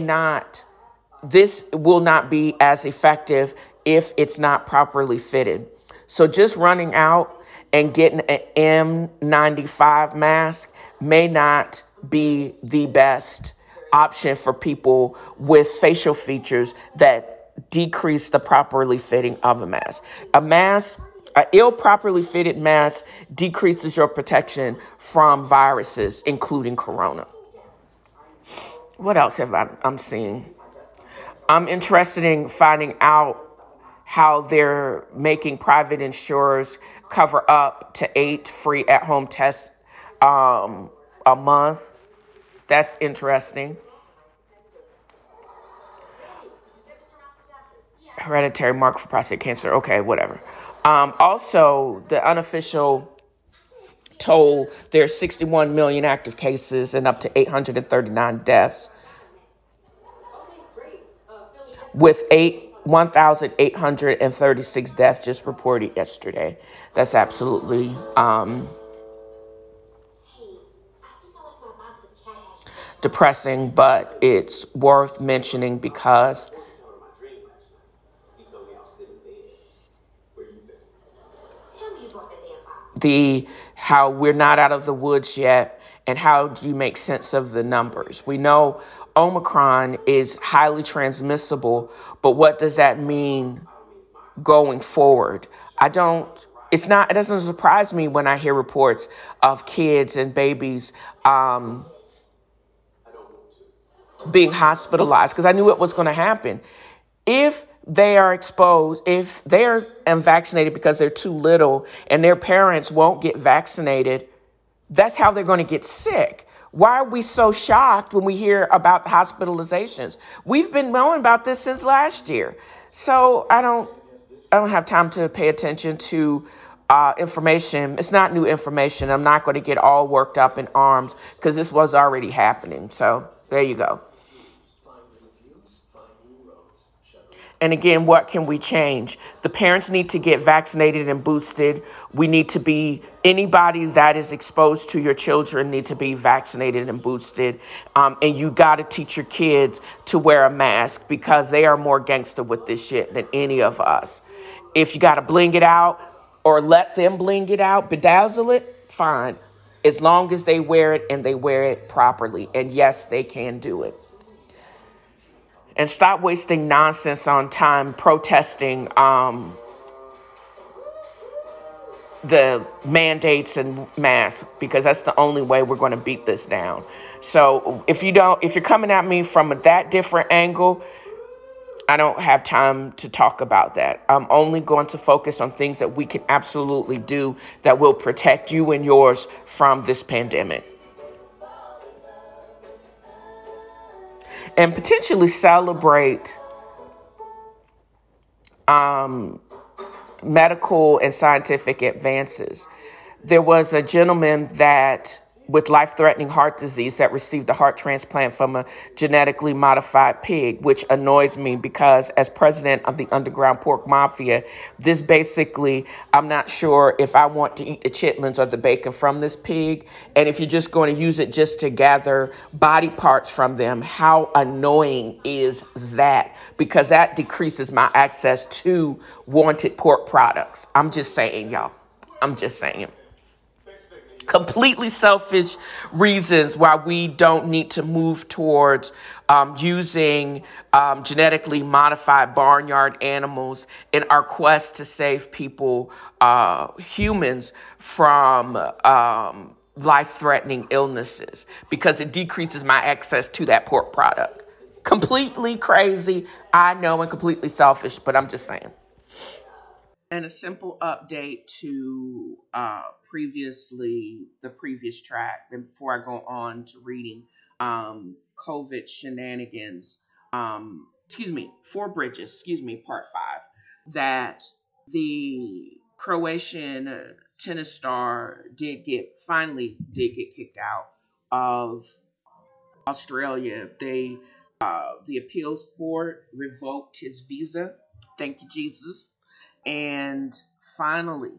this will not be as effective if it's not properly fitted. So just running out and getting an N95 mask may not be the best option for people with facial features that decrease the properly fitting of a mask. An ill properly fitted mask decreases your protection from viruses, including corona. What else I'm seeing? I'm interested in finding out how they're making private insurers cover up to 8 free at-home tests a month. That's interesting. Hereditary marker for prostate cancer. Okay, whatever. Also, the unofficial told there's 61 million active cases and up to 839 deaths, with 1,836 deaths just reported yesterday. That's absolutely depressing, but it's worth mentioning because the how we're not out of the woods yet, and how do you make sense of the numbers? We know Omicron is highly transmissible, but what does that mean going forward? It doesn't surprise me when I hear reports of kids and babies being hospitalized, because I knew it was going to happen. If they are exposed, if they're unvaccinated because they're too little and their parents won't get vaccinated, that's how they're going to get sick. Why are we so shocked when we hear about the hospitalizations? We've been knowing about this since last year. So I don't have time to pay attention to information. It's not new information. I'm not going to get all worked up in arms because this was already happening. So there you go. And again, what can we change? The parents need to get vaccinated and boosted. We need to be, anybody that is exposed to your children need to be vaccinated and boosted. And you got to teach your kids to wear a mask, because they are more gangster with this shit than any of us. If you got to bling it out or let them bling it out, bedazzle it, fine. As long as they wear it and they wear it properly. And yes, they can do it. And stop wasting nonsense on time protesting the mandates and masks, because that's the only way we're going to beat this down. So if you're coming at me from that different angle, I don't have time to talk about that. I'm only going to focus on things that we can absolutely do that will protect you and yours from this pandemic. And potentially celebrate medical and scientific advances. There was a gentleman with life-threatening heart disease that received a heart transplant from a genetically modified pig, which annoys me because as president of the Underground Pork Mafia, this basically, I'm not sure if I want to eat the chitlins or the bacon from this pig. And if you're just going to use it just to gather body parts from them, how annoying is that? Because that decreases my access to wanted pork products. I'm just saying, y'all. I'm just saying. Completely selfish reasons why we don't need to move towards using genetically modified barnyard animals in our quest to save people, humans, from life-threatening illnesses, because it decreases my access to that pork product. Completely crazy, I know, and completely selfish, but I'm just saying. And a simple update to the previous track, and before I go on to reading COVID shenanigans, Four Bridges, part 5, that the Croatian tennis star finally did get kicked out of Australia. The appeals court revoked his visa. Thank you, Jesus. And finally,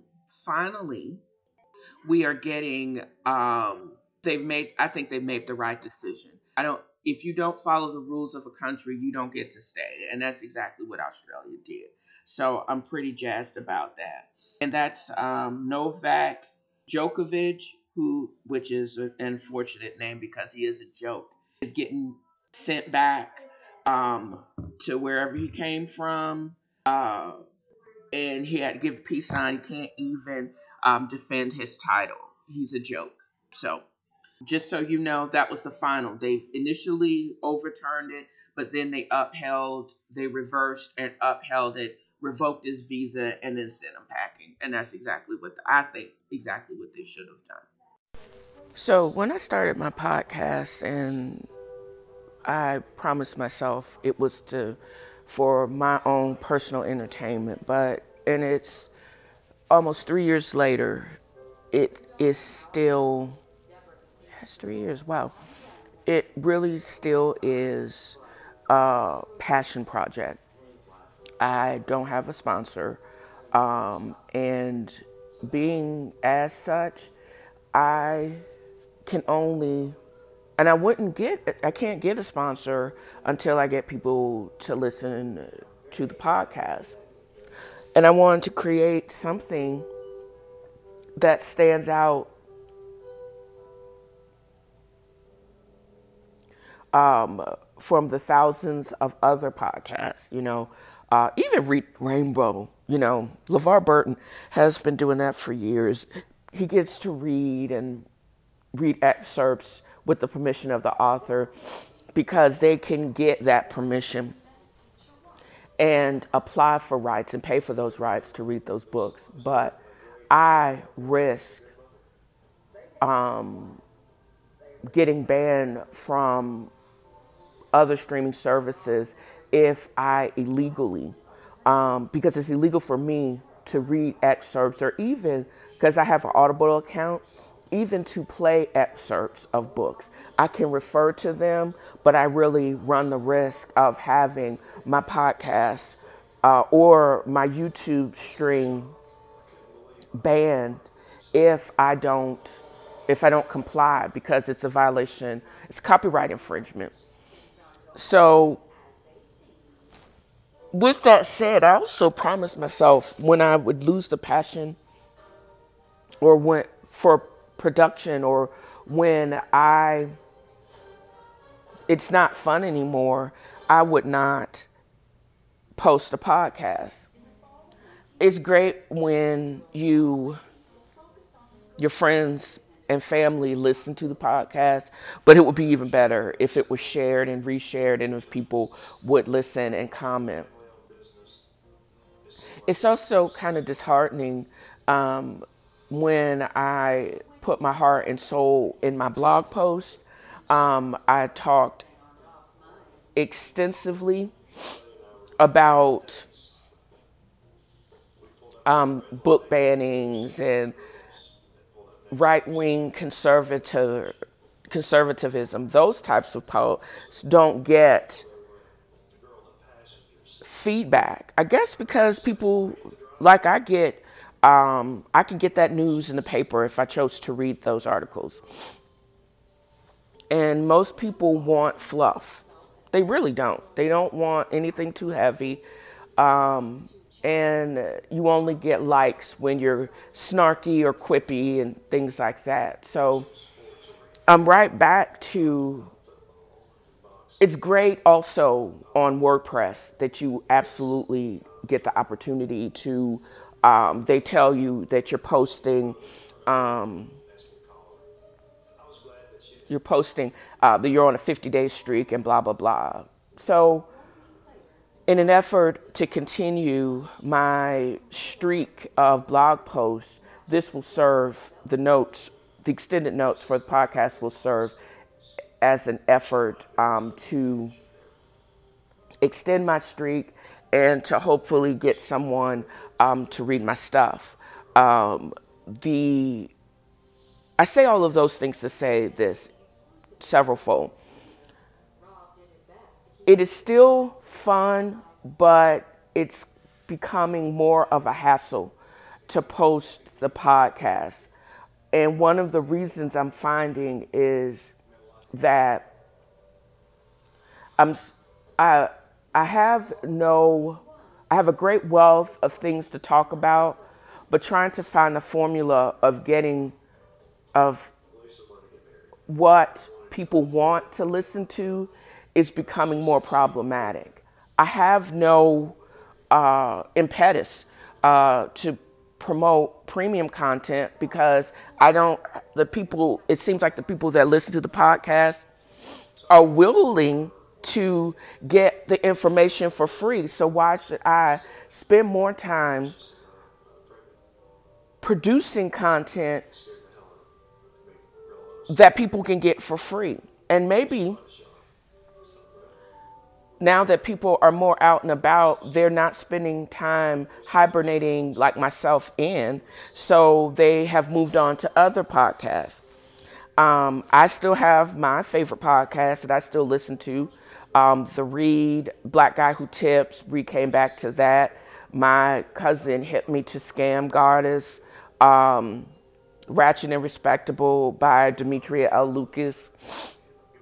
we are getting, I think they've made the right decision. If you don't follow the rules of a country, you don't get to stay. And that's exactly what Australia did. So I'm pretty jazzed about that. And that's Novak Djokovic, which is an unfortunate name because he is a joke, is getting sent back to wherever he came from. And he had to give the peace sign. He can't even defend his title. He's a joke. So, just so you know, that was the final. They initially overturned it, but then they reversed and upheld it, revoked his visa, and then sent him packing. And that's exactly what they should have done. So, when I started my podcast, and I promised myself it was for my own personal entertainment, and it's almost 3 years later, it is still, that's 3 years, wow. It really still is a passion project. I don't have a sponsor, and being as such, I can only And I can't get a sponsor until I get people to listen to the podcast. And I wanted to create something that stands out from the thousands of other podcasts, even Read Rainbow, LeVar Burton has been doing that for years. He gets to read excerpts with the permission of the author because they can get that permission and apply for rights and pay for those rights to read those books. But I risk getting banned from other streaming services if I illegally, because it's illegal for me to read excerpts, or even because I have an Audible account, even to play excerpts of books. I can refer to them, but I really run the risk of having my podcast or my YouTube stream banned if I don't comply, because it's a violation. It's copyright infringement. So with that said, I also promised myself when I would lose the passion or when for production, or when it's not fun anymore, I would not post a podcast. It's great when your friends and family listen to the podcast, but it would be even better if it was shared and reshared, and if people would listen and comment. It's also kind of disheartening when I put my heart and soul in my blog post. I talked extensively about book bannings and right-wing conservatism. Those types of posts don't get feedback. I guess because people like I can get that news in the paper if I chose to read those articles. And most people want fluff. They really don't. They don't want anything too heavy. And you only get likes when you're snarky or quippy and things like that. So I'm right back to, it's great also on WordPress that you absolutely get the opportunity to, they tell you that that you're on a 50-day streak and blah, blah, blah. So in an effort to continue my streak of blog posts, this will serve the extended notes for the podcast will serve as an effort to extend my streak and to hopefully get someone to read my stuff. I say all of those things to say this severalfold. It is still fun, but it's becoming more of a hassle to post the podcast. And one of the reasons I'm finding is that I'm I I have a great wealth of things to talk about, but trying to find a formula of what people want to listen to is becoming more problematic. I have no impetus to promote premium content because it seems like the people that listen to the podcast are willing to get the information for free. So why should I spend more time producing content that people can get for free? And maybe now that people are more out and about, they're not spending time hibernating like myself so they have moved on to other podcasts. I still have my favorite podcast that I still listen to. The Read, Black Guy Who Tips. Read came back to that. My cousin hit me to Scam Goddess. Ratchet and Respectable by Demetria L. Lucas.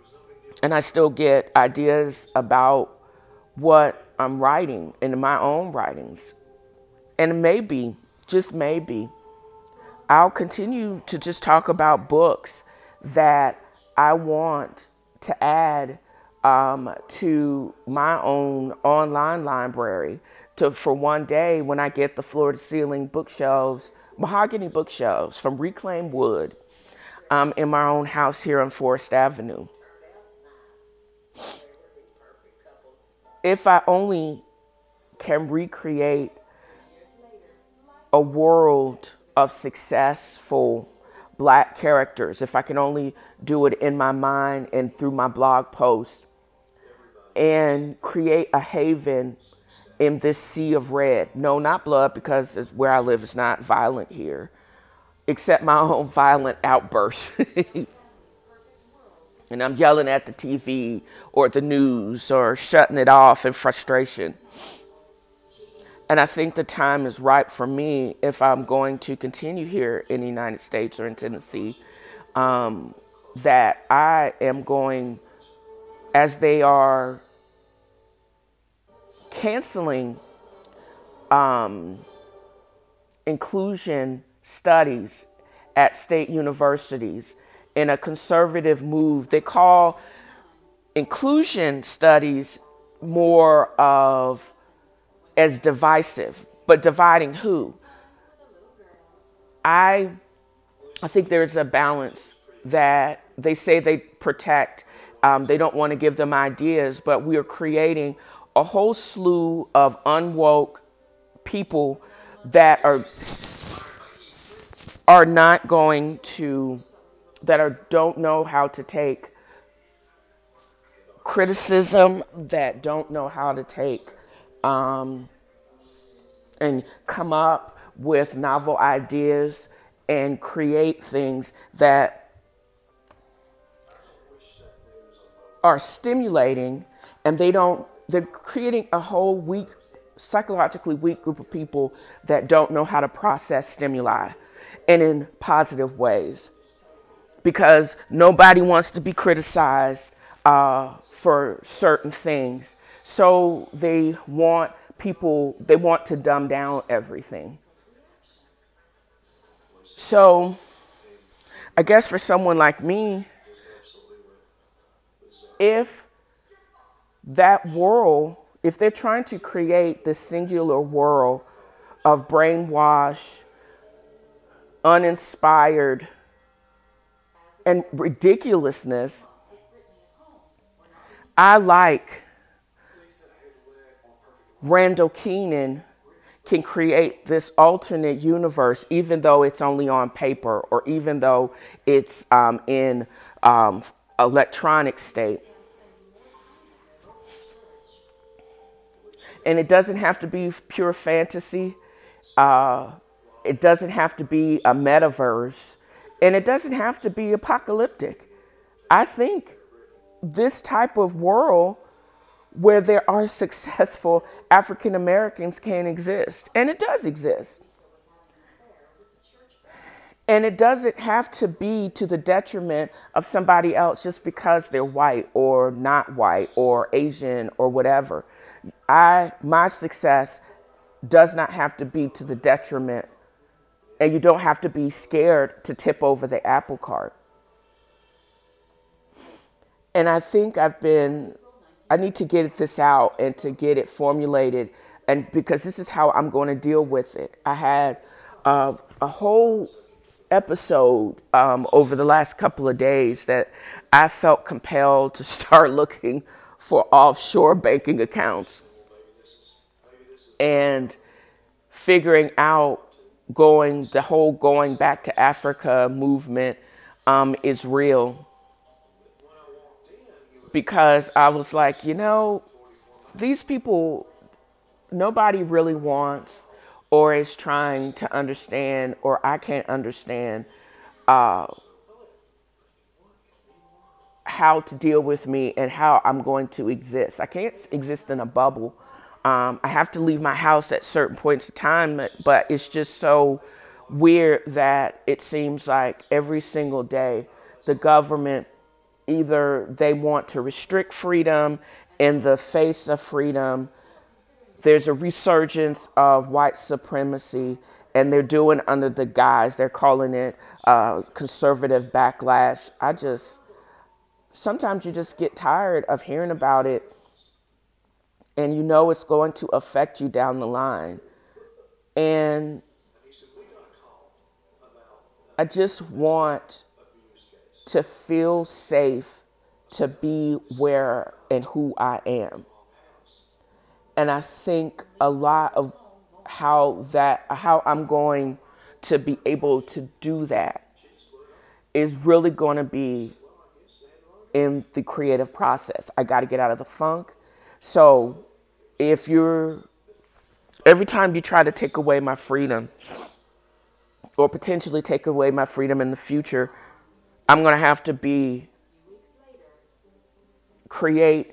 And I still get ideas about what I'm writing in my own writings. And maybe, just maybe, I'll continue to just talk about books that I want to add to my own online library for one day when I get the floor to ceiling bookshelves, mahogany bookshelves from reclaimed wood in my own house here on Forest Avenue. If I only can recreate a world of successful Black characters, if I can only do it in my mind and through my blog posts, and create a haven in this sea of red. No, not blood, because where I live is not violent here, except my own violent outbursts. And I'm yelling at the TV or the news or shutting it off in frustration. And I think the time is ripe for me, if I'm going to continue here in the United States or in Tennessee, that I am going, as they are canceling inclusion studies at state universities in a conservative move. They call inclusion studies more of as divisive, but dividing who? I think there's a balance that they say they protect. They don't want to give them ideas, but we are creating a whole slew of unwoke people that are not going to, don't know how to take criticism, that don't know how to take and come up with novel ideas and create things that are stimulating, and they're creating a whole weak, psychologically weak group of people that don't know how to process stimuli and in positive ways, because nobody wants to be criticized for certain things. So they want to dumb down everything. So I guess for someone like me, if that world, if they're trying to create this singular world of brainwash, uninspired, and ridiculousness, I like Randall Keenan can create this alternate universe, even though it's only on paper or even though it's in electronic state. And it doesn't have to be pure fantasy. It doesn't have to be a metaverse. And it doesn't have to be apocalyptic. I think this type of world where there are successful African Americans can exist. And it does exist. And it doesn't have to be to the detriment of somebody else just because they're white or not white or Asian or whatever. My success does not have to be to the detriment, and you don't have to be scared to tip over the apple cart. And I think I need to get this out and to get it formulated, and because this is how I'm going to deal with it. I had a whole episode over the last couple of days that I felt compelled to start looking for offshore banking accounts and figuring out the whole going back to Africa movement is real. Because I was like, these people, nobody really wants or is trying to understand, or I can't understand how to deal with me and how I'm going to exist. I can't exist in a bubble. I have to leave my house at certain points of time, but it's just so weird that it seems like every single day the government either they want to restrict freedom in the face of freedom. There's a resurgence of white supremacy, and they're doing under the guise, they're calling it conservative backlash. Sometimes you just get tired of hearing about it, and you know it's going to affect you down the line. And I just want to feel safe to be where and who I am. And I think a lot of how I'm going to be able to do that is really going to be in the creative process. I got to get out of the funk. So every time you try to take away my freedom or potentially take away my freedom in the future, I'm going to have to create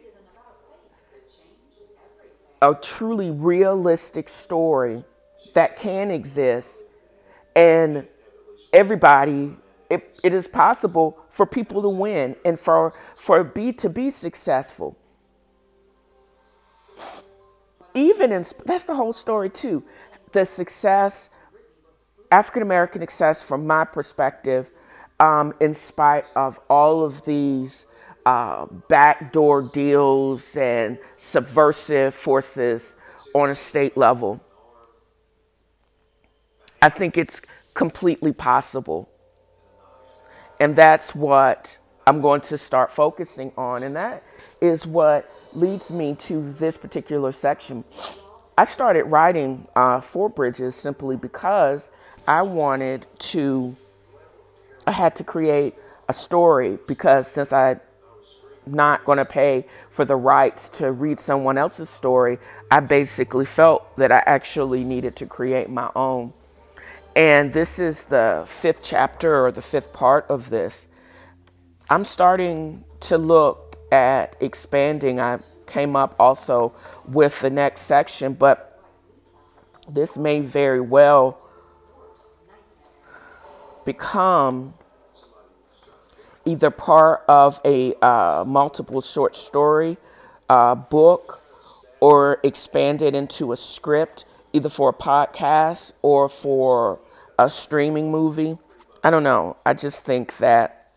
a truly realistic story that can exist, and it is possible for people to win and to be successful. That's the whole story too. The success, African American success from my perspective, in spite of all of these backdoor deals and subversive forces on a state level. I think it's completely possible. And that's what I'm going to start focusing on. And that is what leads me to this particular section. I started writing Four Bridges simply because I had to create a story, because since I'm not going to pay for the rights to read someone else's story, I basically felt that I actually needed to create my own. And this is the 5th chapter, or the 5th part of this. I'm starting to look at expanding. I came up also with the next section, but this may very well become either part of a multiple short story book, or expanded into a script, either for a podcast or for a streaming movie. I don't know. I just think that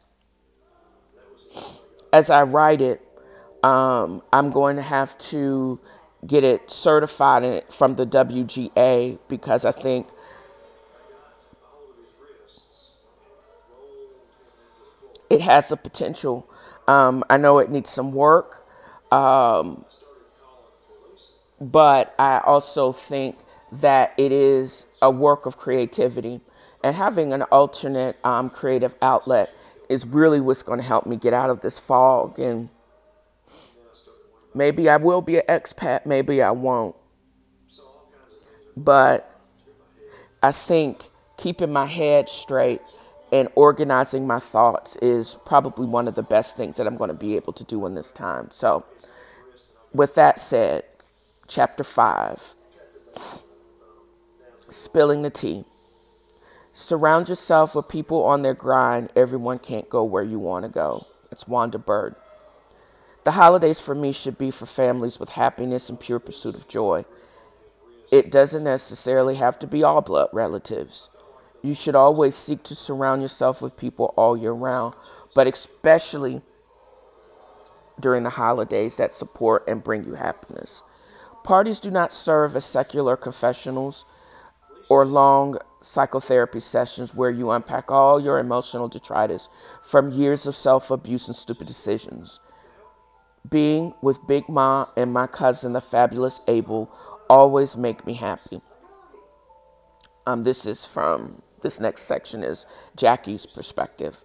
as I write it, I'm going to have to get it certified from the WGA, because I think it has the potential. I know it needs some work, but I also think that it is a work of creativity. And having an alternate creative outlet is really what's going to help me get out of this fog. And maybe I will be an expat, maybe I won't. But I think keeping my head straight and organizing my thoughts is probably one of the best things that I'm going to be able to do in this time. So with that said, chapter 5, spilling the tea. Surround yourself with people on their grind. Everyone can't go where you want to go. It's Wanda Bird. The holidays for me should be for families with happiness and pure pursuit of joy. It doesn't necessarily have to be all blood relatives. You should always seek to surround yourself with people all year round, but especially during the holidays that support and bring you happiness. Parties do not serve as secular confessionals or long psychotherapy sessions where you unpack all your emotional detritus from years of self-abuse and stupid decisions. Being with Big Ma and my cousin, the fabulous Abel, always make me happy. This next section is Jackie's perspective.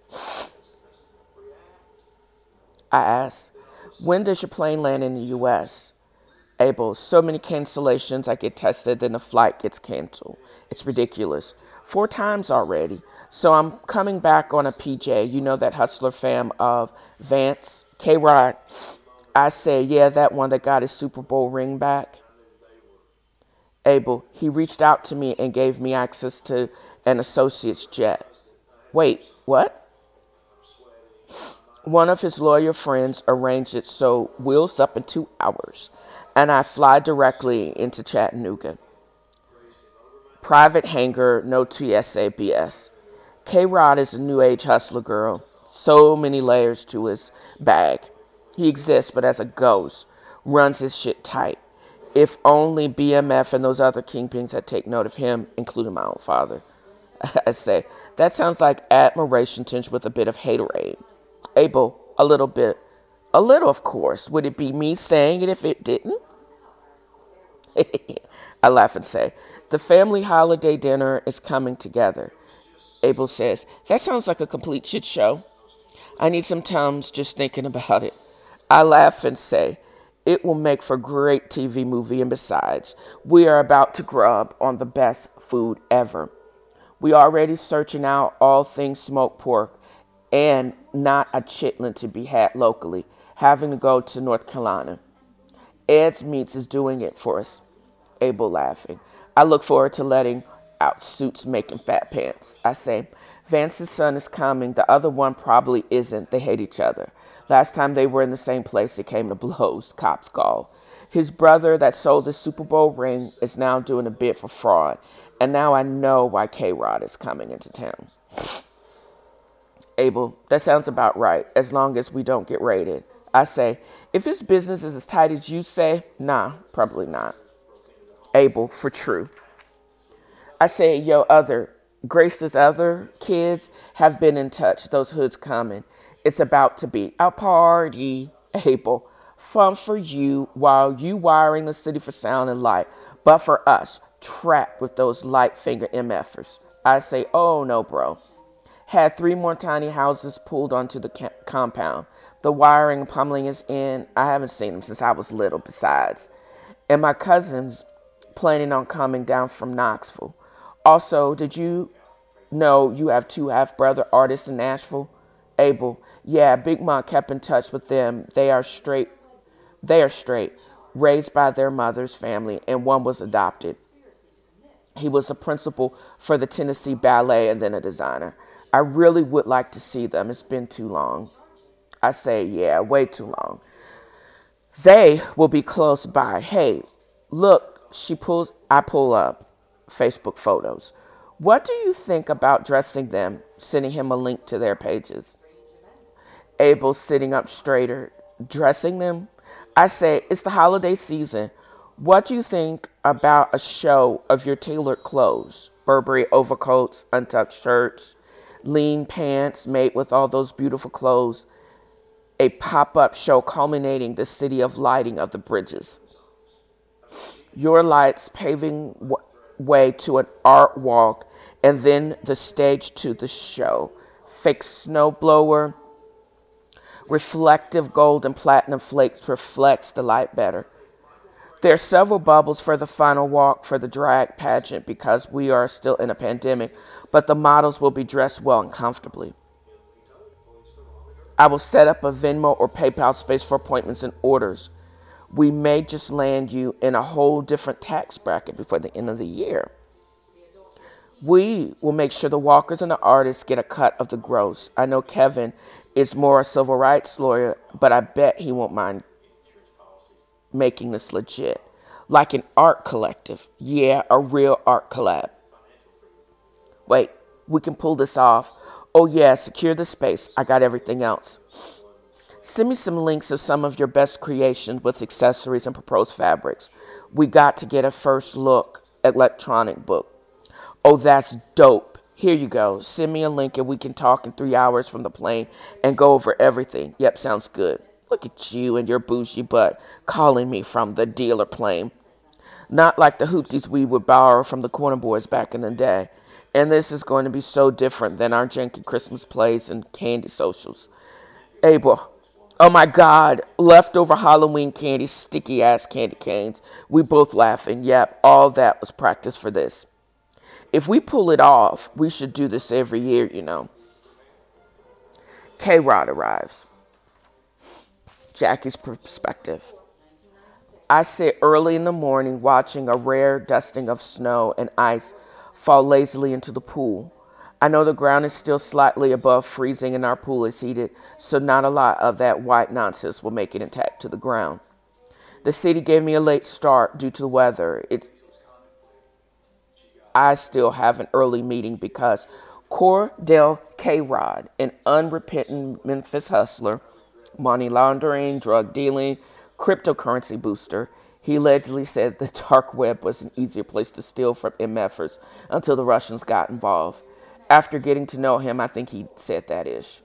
I asked, when does your plane land in the U.S.? Abel, so many cancellations. I get tested, then the flight gets canceled. It's ridiculous. 4 times already. So I'm coming back on a PJ. You know that hustler fam of Vance, K-Rod. I say, yeah, that one that got his Super Bowl ring back. Abel, he reached out to me and gave me access to an associate's jet. Wait, what? One of his lawyer friends arranged it so Will's up in 2 hours, and I fly directly into Chattanooga. Private hangar, no TSA BS. K-Rod is a new age hustler girl. So many layers to his bag. He exists, but as a ghost, runs his shit tight. If only BMF and those other kingpins had taken note of him, including my own father. I say, that sounds like admiration tinged with a bit of haterade. Abel, a little bit. A little, of course. Would it be me saying it if it didn't? I laugh and say, the family holiday dinner is coming together. Abel says, that sounds like a complete shit show. I need some Tums just thinking about it. I laugh and say, it will make for a great TV movie, and besides, we are about to grub on the best food ever. We are already searching out all things smoked pork and not a chitlin to be had locally, having to go to North Carolina. Ed's Meats is doing it for us. Abel laughing. I look forward to letting out Suits making fat pants. I say, Vance's son is coming. The other one probably isn't. They hate each other. Last time they were in the same place, it came to blows. Cops called. His brother that sold the Super Bowl ring is now doing a bid for fraud. And now I know why K-Rod is coming into town. Abel, that sounds about right, as long as we don't get raided. I say, if his business is as tight as you say, nah, probably not. Abel, for true. I say, Grace's other kids have been in touch. Those hoods coming. It's about to be a party. Abel, fun for you while you wiring the city for sound and light. But for us, trapped with those light finger MFers. I say, oh no, bro. Had 3 more tiny houses pulled onto the compound. The wiring and pummeling is in. I haven't seen them since I was little, besides. And my cousin's planning on coming down from Knoxville. Also, did you know you have 2 half-brother artists in Nashville? Abel, yeah, Big Mom kept in touch with them. They are straight, raised by their mother's family, and one was adopted. He was a principal for the Tennessee Ballet and then a designer. I really would like to see them. It's been too long. I say, yeah, way too long. They will be close by. Hey, look, I pull up Facebook photos. What do you think about dressing them? Sending him a link to their pages. Abel sitting up straighter. Dressing them? I say, it's the holiday season. What do you think about a show of your tailored clothes? Burberry overcoats, untucked shirts, lean pants made with all those beautiful clothes. A pop-up show culminating the city of lighting of the bridges. Your lights paving way to an art walk, and then the stage to the show. Fake snowblower, reflective gold and platinum flakes reflects the light better. There are several bubbles for the final walk for the drag pageant because we are still in a pandemic, but the models will be dressed well and comfortably. I will set up a Venmo or PayPal space for appointments and orders. We may just land you in a whole different tax bracket before the end of the year. We will make sure the walkers and the artists get a cut of the gross. I know Kevin is more a civil rights lawyer, but I bet he won't mind making this legit. Like an art collective. Yeah, a real art collab. Wait, we can pull this off. Oh yeah, secure the space. I got everything else. Send me some links of some of your best creations with accessories and proposed fabrics. We got to get a first look electronic book. Oh, that's dope. Here you go. Send me a link and we can talk in 3 hours from the plane and go over everything. Yep, sounds good. Look at you and your bougie butt calling me from the dealer plane. Not like the hoopties we would borrow from the corner boys back in the day. And this is going to be so different than our janky Christmas plays and candy socials. Abel, oh my God, leftover Halloween candy, sticky ass candy canes. We both laughing. Yep, all that was practice for this. If we pull it off, we should do this every year, you know. K-Rod arrives. Jackie's perspective. I sit early in the morning watching a rare dusting of snow and ice fall lazily into the pool. I know the ground is still slightly above freezing and our pool is heated, so not a lot of that white nonsense will make it intact to the ground. The city gave me a late start due to the weather. I still have an early meeting because Cordell K-Rod, an unrepentant Memphis hustler, money laundering, drug dealing, cryptocurrency booster, he allegedly said the dark web was an easier place to steal from MFers until the Russians got involved. After getting to know him, I think he said that ish.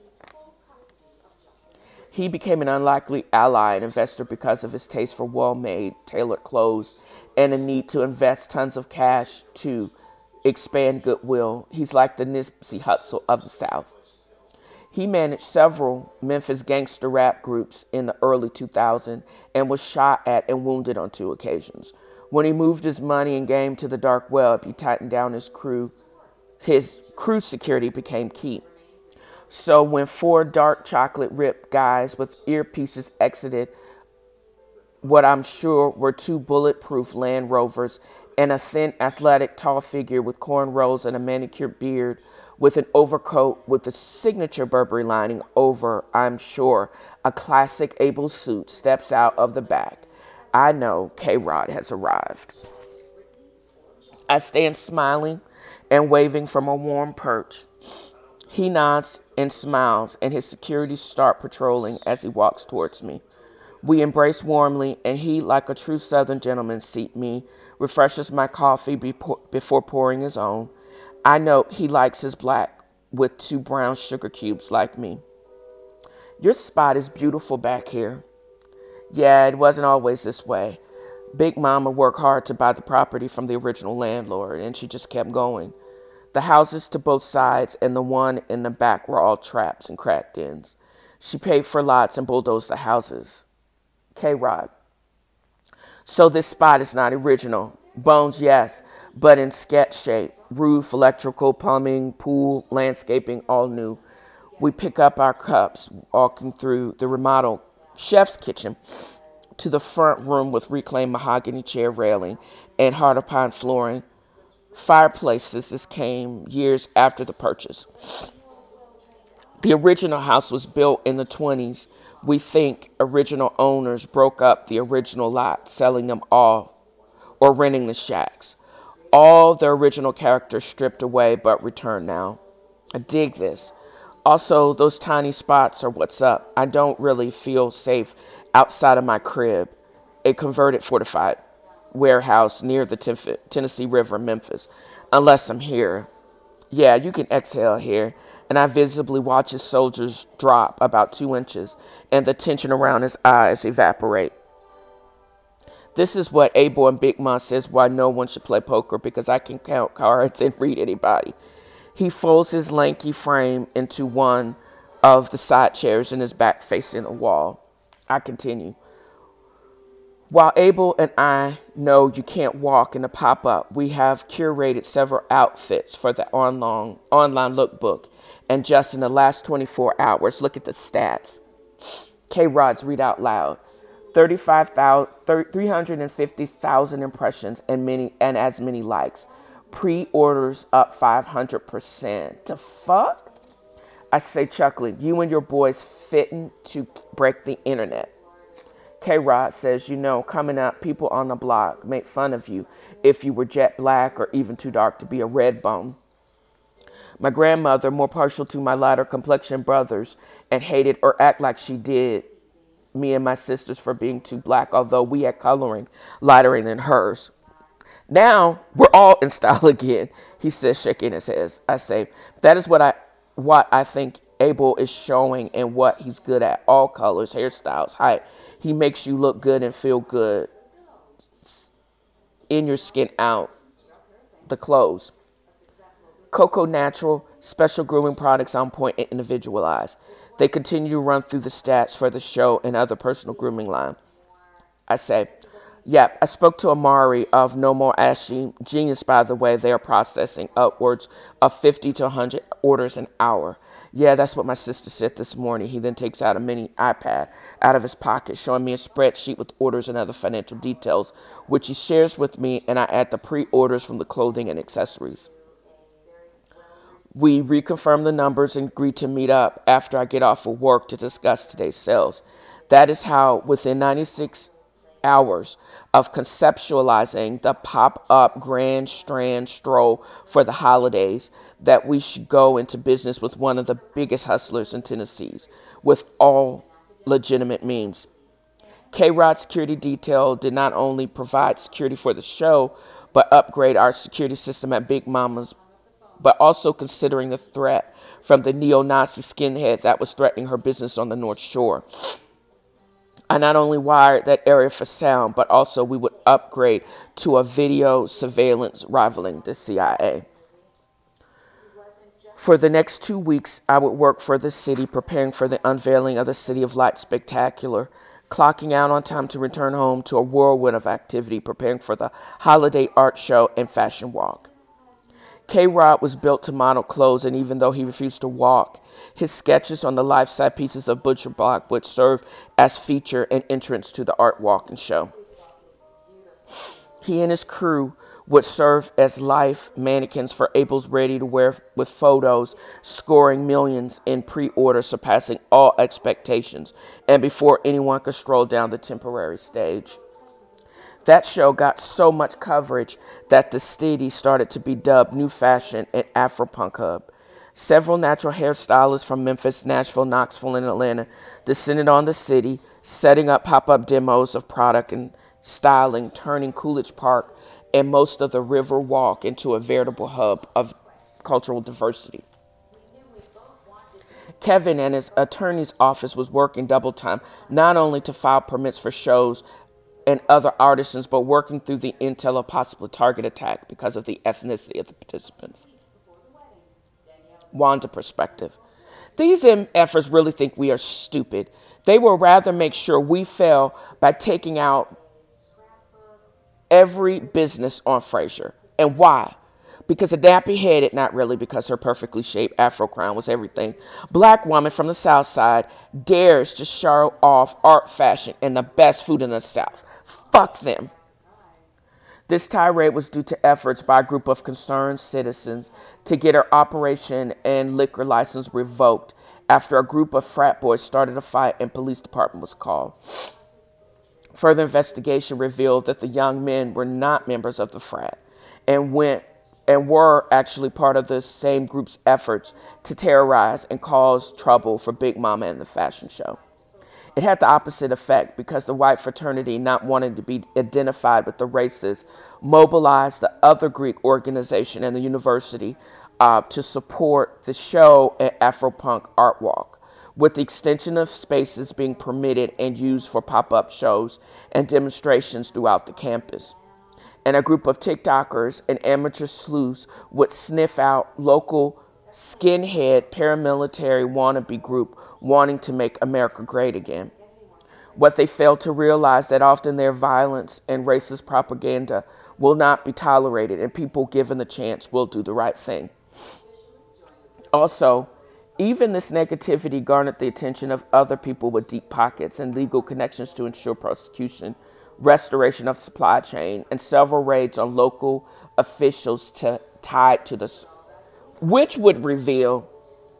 He became an unlikely ally and investor because of his taste for well-made, tailored clothes and a need to invest tons of cash to expand goodwill. He's like the Nipsey Hussle of the South. He managed several Memphis gangster rap groups in the early 2000s and was shot at and wounded on 2 occasions. When he moved his money and game to the dark web, he tightened down his crew. His crew security became key. So when 4 dark chocolate ripped guys with earpieces exited what I'm sure were 2 bulletproof Land Rovers and a thin, athletic, tall figure with cornrows and a manicured beard with an overcoat with the signature Burberry lining over, I'm sure, a classic Able suit steps out of the back, I know K-Rod has arrived. I stand smiling and waving from a warm perch. He nods and smiles, and his security start patrolling as he walks towards me. We embrace warmly, and he, like a true Southern gentleman, seat me, refreshes my coffee before pouring his own. I note he likes his black with 2 brown sugar cubes like me. Your spot is beautiful back here. Yeah, it wasn't always this way. Big Mama worked hard to buy the property from the original landlord, and she just kept going. The houses to both sides and the one in the back were all traps and cracked ins. She paid for lots and bulldozed the houses. K-Rod. So this spot is not original. Bones, yes, but in sketch shape. Roof, electrical, plumbing, pool, landscaping, all new. We pick up our cups walking through the remodeled chef's kitchen to the front room with reclaimed mahogany chair railing and heart of pine flooring. Fireplaces. This came years after the purchase. The original house was built in the 20s. We think original owners broke up the original lot, selling them all or renting the shacks. All the original characters stripped away but returned now. I dig this. Also, those tiny spots are what's up. I don't really feel safe outside of my crib, a converted fortified warehouse near the Tennessee River, Memphis, unless I'm here. Yeah, you can exhale here, and I visibly watch his soldiers drop about 2 inches, and the tension around his eyes evaporate. This is what Abel and Big Ma says why no one should play poker, because I can count cards and read anybody. He folds his lanky frame into one of the side chairs and his back facing the wall. I continue. While Abel and I know you can't walk in a pop-up, we have curated several outfits for the online lookbook. And just in the last 24 hours, look at the stats. K-Rods read out loud. 350,000 impressions and as many likes. Pre-orders up 500%. The fuck? I say chuckling. You and your boys fitting to break the internet. K-Rod says, you know, coming up, people on the block make fun of you if you were jet black or even too dark to be a red bone. My grandmother, more partial to my lighter complexion brothers, and hated or act like she did me and my sisters for being too black, although we had coloring lighter than hers. Now we're all in style again, he says, shaking his head. I say, that is what I think Abel is showing and what he's good at. All colors, hairstyles, height. He makes you look good and feel good. In your skin, out. The clothes. Coco Natural, special grooming products on point and individualized. They continue to run through the stats for the show and other personal grooming line. I say, yep, I spoke to Amari of No More Ashy. Genius, by the way. They are processing upwards of 50 to 100 orders an hour. Yeah, that's what my sister said this morning. He then takes out a mini iPad out of his pocket, showing me a spreadsheet with orders and other financial details, which he shares with me, and I add the pre-orders from the clothing and accessories. We reconfirmed the numbers and agreed to meet up after I get off of work to discuss today's sales. That is how, within 96 hours of conceptualizing the pop-up Grand Strand stroll for the holidays, that we should go into business with one of the biggest hustlers in Tennessee, with all legitimate means. K-Rod Security Detail did not only provide security for the show, but upgrade our security system at Big Mama's, but also considering the threat from the neo-Nazi skinhead that was threatening her business on the North Shore. I not only wired that area for sound, but also we would upgrade to a video surveillance rivaling the CIA. For the next 2 weeks, I would work for the city, preparing for the unveiling of the City of Light Spectacular, clocking out on time to return home to a whirlwind of activity, preparing for the holiday art show and fashion walk. K-Rod was built to model clothes, and even though he refused to walk, his sketches on the life-size pieces of Butcher Block would serve as feature and entrance to the art walk and show. He and his crew would serve as life mannequins for Abel's ready-to-wear with photos scoring millions in pre-order, surpassing all expectations, and before anyone could stroll down the temporary stage. That show got so much coverage that the city started to be dubbed New Fashion and Afropunk Hub. Several natural hairstylists from Memphis, Nashville, Knoxville, and Atlanta descended on the city, setting up pop-up demos of product and styling, turning Coolidge Park and most of the River Walk into a veritable hub of cultural diversity. Kevin and his attorney's office was working double time, not only to file permits for shows and other artisans, but working through the intel of possible target attack because of the ethnicity of the participants. Wanda perspective. These MFers really think we are stupid. They will rather make sure we fail by taking out every business on Frasier. And why? Because a nappy-headed, not really, because her perfectly shaped afro crown was everything, black woman from the South Side dares to show off art, fashion, and the best food in the South. Fuck them. This tirade was due to efforts by a group of concerned citizens to get her operation and liquor license revoked after a group of frat boys started a fight and police department was called. Further investigation revealed that the young men were not members of the frat and were actually part of the same group's efforts to terrorize and cause trouble for Big Mama and the fashion show. It had the opposite effect because the white fraternity, not wanting to be identified with the racists, mobilized the other Greek organization and the university to support the show and Afropunk Art Walk, with the extension of spaces being permitted and used for pop-up shows and demonstrations throughout the campus. And a group of TikTokers and amateur sleuths would sniff out local skinhead paramilitary wannabe group wanting to make America great again. What they failed to realize that often their violence and racist propaganda will not be tolerated, and people given the chance will do the right thing. Also, even this negativity garnered the attention of other people with deep pockets and legal connections to ensure prosecution, restoration of supply chain, and several raids on local officials tied to this, which would reveal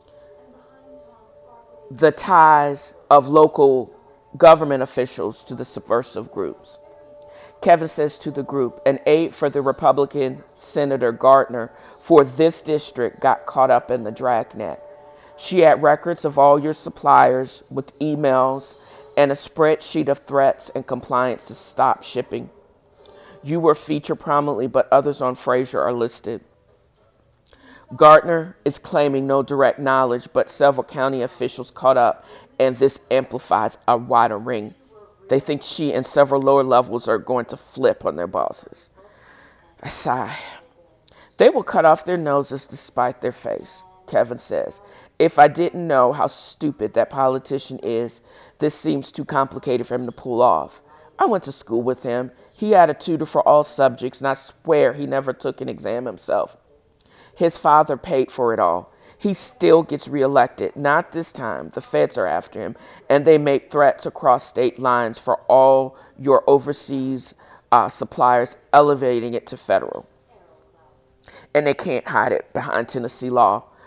the ties of local government officials to the subversive groups. Kevin says to the group, an aide for the Republican Senator Gardner for this district got caught up in the dragnet. She had records of all your suppliers with emails and a spreadsheet of threats and compliance to stop shipping. You were featured prominently, but others on Frasier are listed. Gardner is claiming no direct knowledge, but several county officials caught up, and this amplifies a wider ring. They think she and several lower levels are going to flip on their bosses. I sigh. They will cut off their noses despite their face, Kevin says. If I didn't know how stupid that politician is, this seems too complicated for him to pull off. I went to school with him. He had a tutor for all subjects, and I swear he never took an exam himself. His father paid for it all. He still gets reelected. Not this time. The feds are after him, and they make threats across state lines for all your overseas suppliers, elevating it to federal. And they can't hide it behind Tennessee law.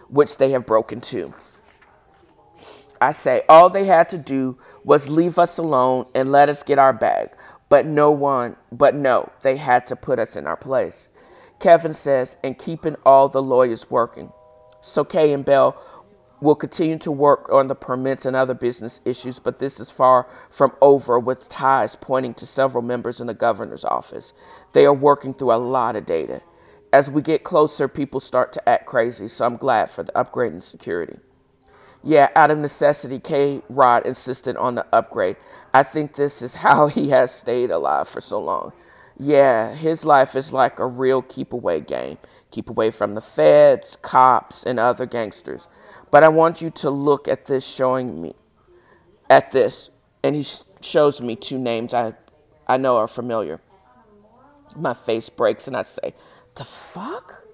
which they have broken too. I say all they had to do was leave us alone and let us get our bag. But no, they had to put us in our place. Kevin says, and keeping all the lawyers working. So Kay and Bell will continue to work on the permits and other business issues, but this is far from over, with ties pointing to several members in the governor's office. They are working through a lot of data. As we get closer, people start to act crazy, so I'm glad for the upgrade in security. Yeah, out of necessity, K-Rod insisted on the upgrade. I think this is how he has stayed alive for so long. Yeah, his life is like a real keep-away game. Keep away from the feds, cops, and other gangsters. But I want you to look at this, and he shows me two names I know are familiar. My face breaks and I say, the fuck?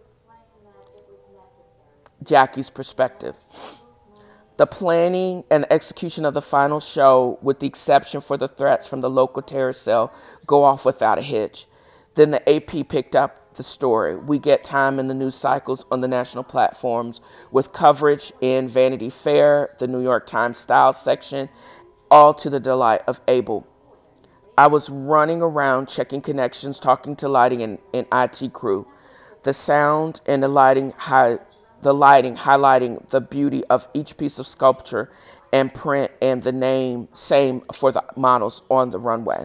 Jackie's perspective. The planning and execution of the final show, with the exception for the threats from the local terror cell, go off without a hitch. Then the AP picked up the story. We get time in the news cycles on the national platforms, with coverage in Vanity Fair, the New York Times style section, all to the delight of Abel. I was running around checking connections, talking to lighting and IT crew. The sound and the lighting highlighting the beauty of each piece of sculpture and print, and the same for the models on the runway.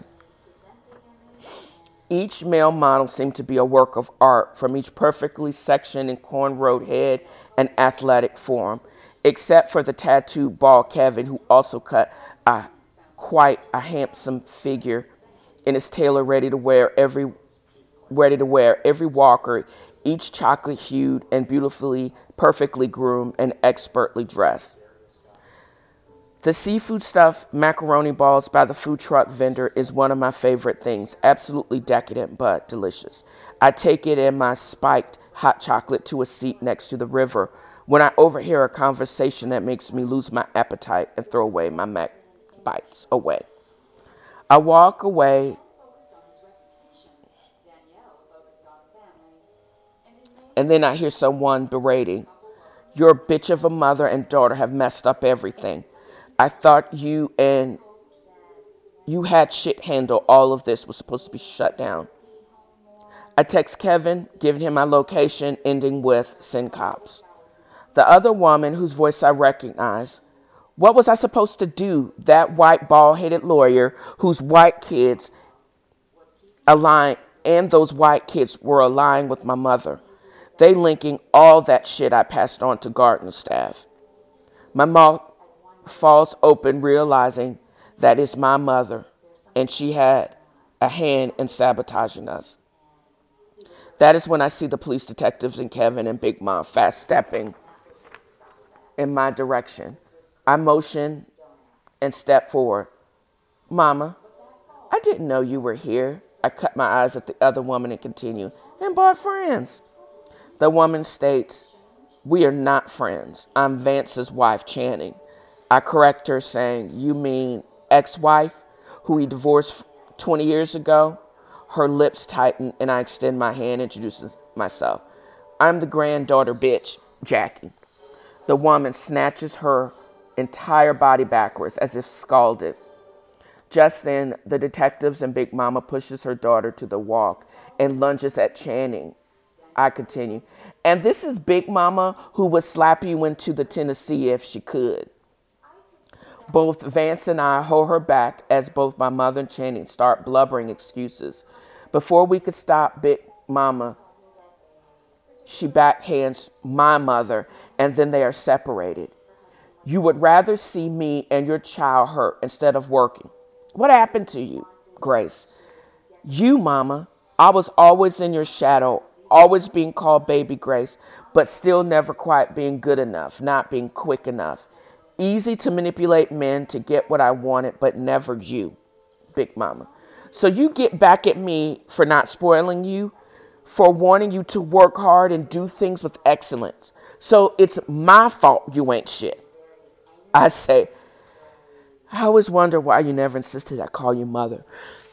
Each male model seemed to be a work of art, from each perfectly sectioned and cornrowed head and athletic form, except for the tattooed bald Kevin, who also cut quite a handsome figure in his tailor ready to wear every walker, each chocolate hued and perfectly groomed and expertly dressed. The seafood stuffed macaroni balls by the food truck vendor is one of my favorite things. Absolutely decadent, but delicious. I take it and my spiked hot chocolate to a seat next to the river when I overhear a conversation that makes me lose my appetite and throw away my Mac bites away. I walk away and then I hear someone berating, "Your bitch of a mother and daughter have messed up everything. I thought you had shit handle. All of this was supposed to be shut down." I text Kevin, giving him my location, ending with "send cops." The other woman, whose voice I recognize, what was I supposed to do? That white bald-headed lawyer whose white kids those white kids were aligned with my mother. They linking all that shit I passed on to Gardner staff. My mouth falls open, realizing that it's my mother, and she had a hand in sabotaging us. That is when I see the police detectives and Kevin and Big Mom fast stepping in my direction. I motion and step forward. "Mama, I didn't know you were here." I cut my eyes at the other woman and continue, "And brought friends." The woman states, "We are not friends. I'm Vance's wife, Channing." I correct her, saying, "You mean ex-wife, who he divorced 20 years ago?" Her lips tighten, and I extend my hand, introducing myself. "I'm the granddaughter, bitch, Jackie." The woman snatches her entire body backwards, as if scalded. Just then, the detectives and Big Mama pushes her daughter to the walk and lunges at Channing. I continue, "And this is Big Mama, who would slap you into the Tennessee if she could." Both Vance and I hold her back as both my mother and Channing start blubbering excuses. Before we could stop Big Mama, she backhands my mother, and then they are separated. "You would rather see me and your child hurt instead of working. What happened to you, Grace?" "You, Mama. I was always in your shadow, always being called Baby Grace, but still never quite being good enough, not being quick enough. Easy to manipulate men to get what I wanted, but never you, Big Mama. So you get back at me for not spoiling you, for wanting you to work hard and do things with excellence. So it's my fault you ain't shit." I say, "I always wonder why you never insisted I call you mother.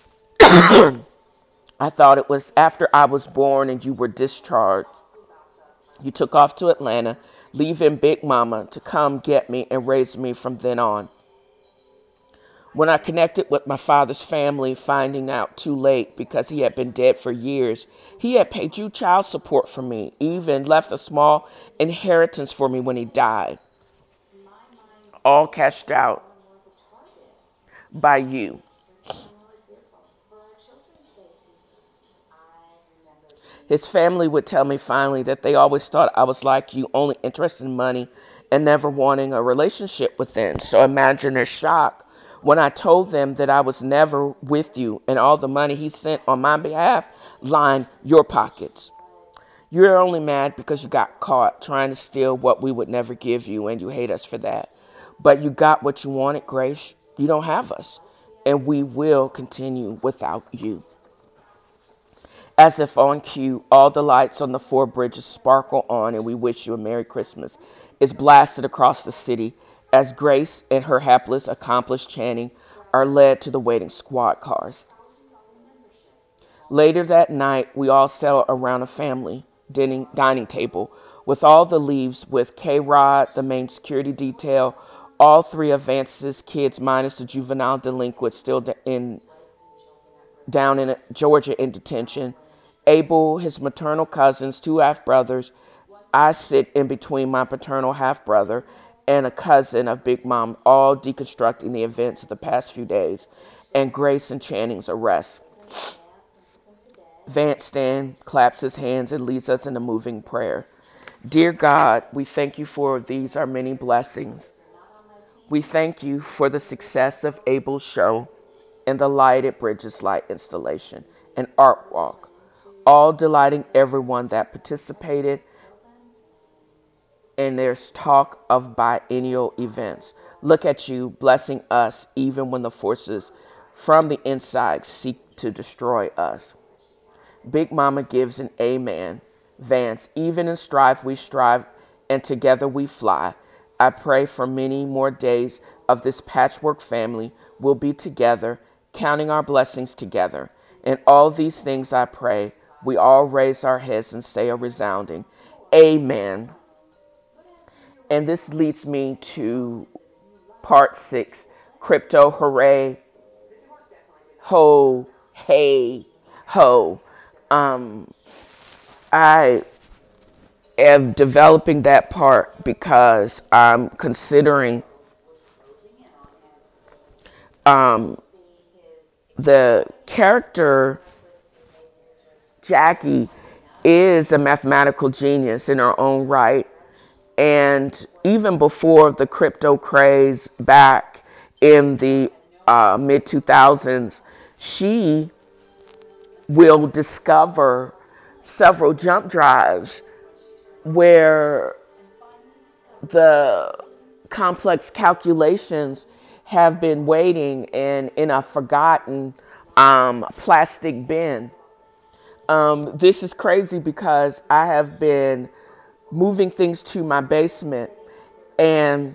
I thought it was after I was born and you were discharged. You took off to Atlanta, leaving Big Mama to come get me and raise me from then on. When I connected with my father's family, finding out too late because he had been dead for years, he had paid you child support for me, even left a small inheritance for me when he died, all cashed out by you. His family would tell me finally that they always thought I was like you, only interested in money and never wanting a relationship with them. So imagine their shock when I told them that I was never with you and all the money he sent on my behalf lined your pockets. You're only mad because you got caught trying to steal what we would never give you, and you hate us for that. But you got what you wanted, Grace. You don't have us, and we will continue without you. As if on cue, all the lights on the four bridges sparkle on, and we wish you a Merry Christmas is blasted across the city as Grace and her hapless, accomplished Channing are led to the waiting squad cars. Later that night, we all settle around a family dining table with all the leaves, with K-Rod, the main security detail, all three of Vance's kids minus the juvenile delinquent still down in Georgia in detention, Abel, his maternal cousins, two half-brothers. I sit in between my paternal half-brother and a cousin of Big Mom, all deconstructing the events of the past few days and Grace and Channing's arrest. Vance stands, claps his hands, and leads us in a moving prayer. Dear God, we thank you for these our many blessings. We thank you for the success of Abel's show and the Lighted Bridges Light installation and art walk, all delighting everyone that participated. And there's talk of biennial events. Look at you blessing us even when the forces from the inside seek to destroy us. Big Mama gives an amen. Vance, even in strife we strive, and together we fly. I pray for many more days of this patchwork family we'll be together, counting our blessings together. In all these things I pray, we all raise our heads and say a resounding amen. And this leads me to part 6, crypto hooray, ho, hey, ho. I am developing that part because I'm considering the character Jackie is a mathematical genius in her own right. And even before the crypto craze back in the mid 2000s, she will discover several jump drives where the complex calculations have been waiting and in a forgotten plastic bin. This is crazy because I have been moving things to my basement and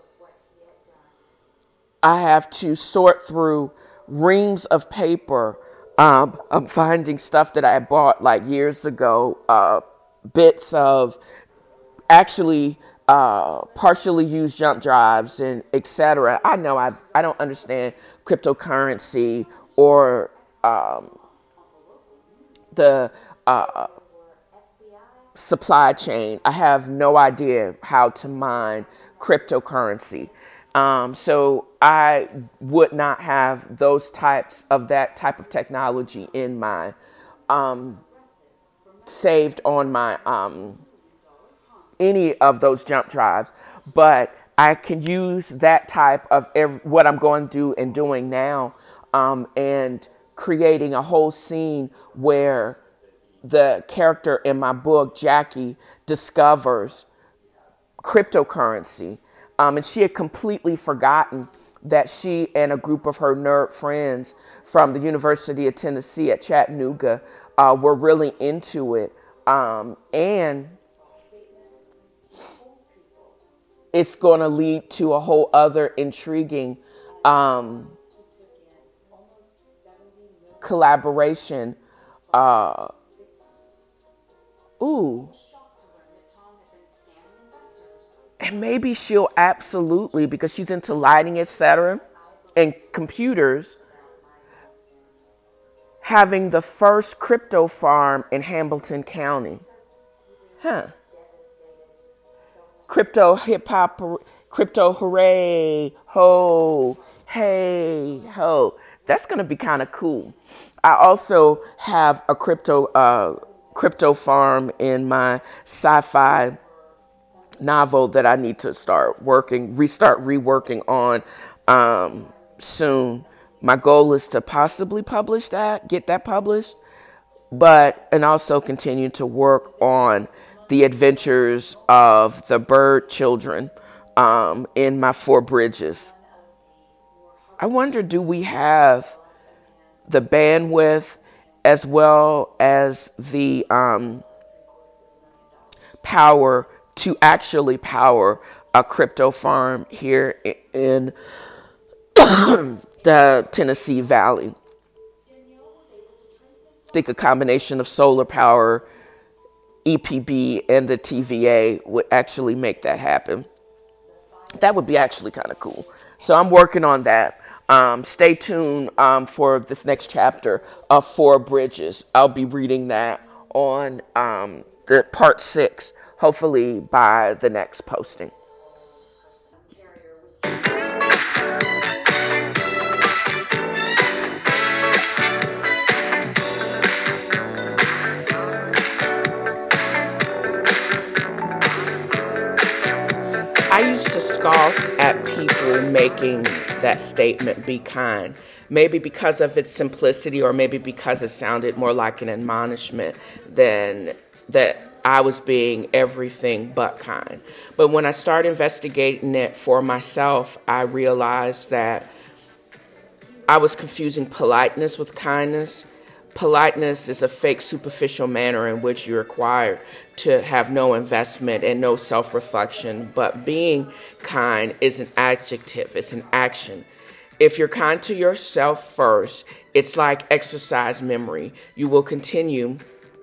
I have to sort through reams of paper. I'm finding stuff that I bought like years ago, bits of actually partially used jump drives and etc. I know I don't understand cryptocurrency or the supply chain. I have no idea how to mine cryptocurrency. So I would not have that type of technology in my saved on my any of those jump drives, but I can use that type of what I'm going to do and doing now, and creating a whole scene where the character in my book, Jackie, discovers cryptocurrency. And she had completely forgotten that she and a group of her nerd friends from the University of Tennessee at Chattanooga were really into it. And it's going to lead to a whole other intriguing collaboration. Ooh. And maybe she'll absolutely, because she's into lighting, etc., and computers, having the first crypto farm in Hamilton County. Huh. Crypto hip hop, crypto hooray, ho, hey, ho. That's going to be kind of cool. I also have a crypto farm in my sci-fi novel that I need to restart reworking on soon. My goal is to possibly get that published, and also continue to work on the adventures of the bird children in my Four Bridges. I wonder, do we have the bandwidth as well as the power to actually power a crypto farm here in the Tennessee Valley? I think a combination of solar power, EPB, and the TVA would actually make that happen. That would be actually kind of cool. So I'm working on that. Stay tuned for this next chapter of Four Bridges. I'll be reading that on the part 6, hopefully by the next posting. I used to scoff at people making that statement, be kind. Maybe because of its simplicity, or maybe because it sounded more like an admonishment than that I was being everything but kind. But when I started investigating it for myself, I realized that I was confusing politeness with kindness. Politeness is a fake, superficial manner in which you're required to have no investment and no self-reflection. But being kind is an adjective, it's an action. If you're kind to yourself first, it's like exercise memory. You will continue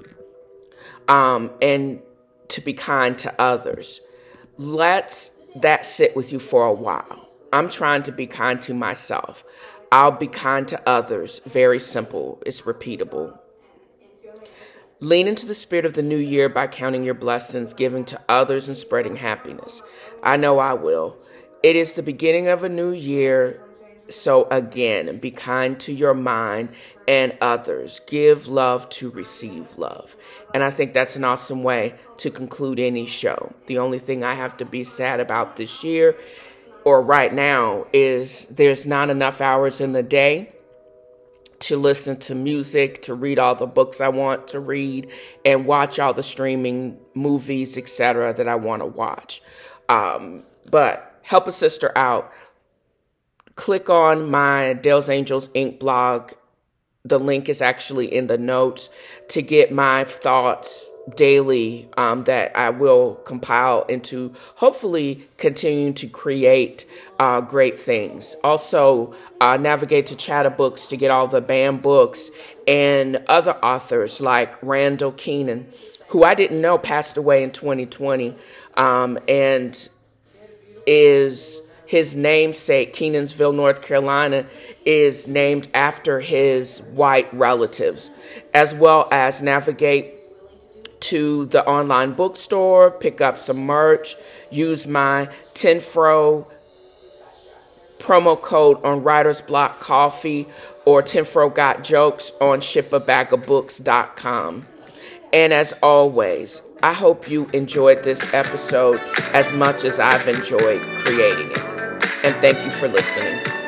and to be kind to others. Let that sit with you for a while. I'm trying to be kind to myself. I'll be kind to others. Very simple. It's repeatable. Lean into the spirit of the new year by counting your blessings, giving to others, and spreading happiness. I know I will. It is the beginning of a new year. So again, be kind to your mind and others. Give love to receive love. And I think that's an awesome way to conclude any show. The only thing I have to be sad about this year, or right now, is there's not enough hours in the day to listen to music, to read all the books I want to read, and watch all the streaming movies, etc. that I want to watch. But help a sister out. Click on my Dale's Angels Inc. blog. The link is actually in the notes to get my thoughts daily that I will compile into hopefully continuing to create great things. Also, navigate to Chatterbooks to get all the BAM books and other authors like Randall Keenan, who I didn't know passed away in 2020, and is his namesake, Kenansville, North Carolina, is named after his white relatives, as well as navigate to the online bookstore, pick up some merch, use my 10fro promo code on Writer's Block Coffee, or 10fro Got Jokes on shipabagofbooks.com. And as always, I hope you enjoyed this episode as much as I've enjoyed creating it. And thank you for listening.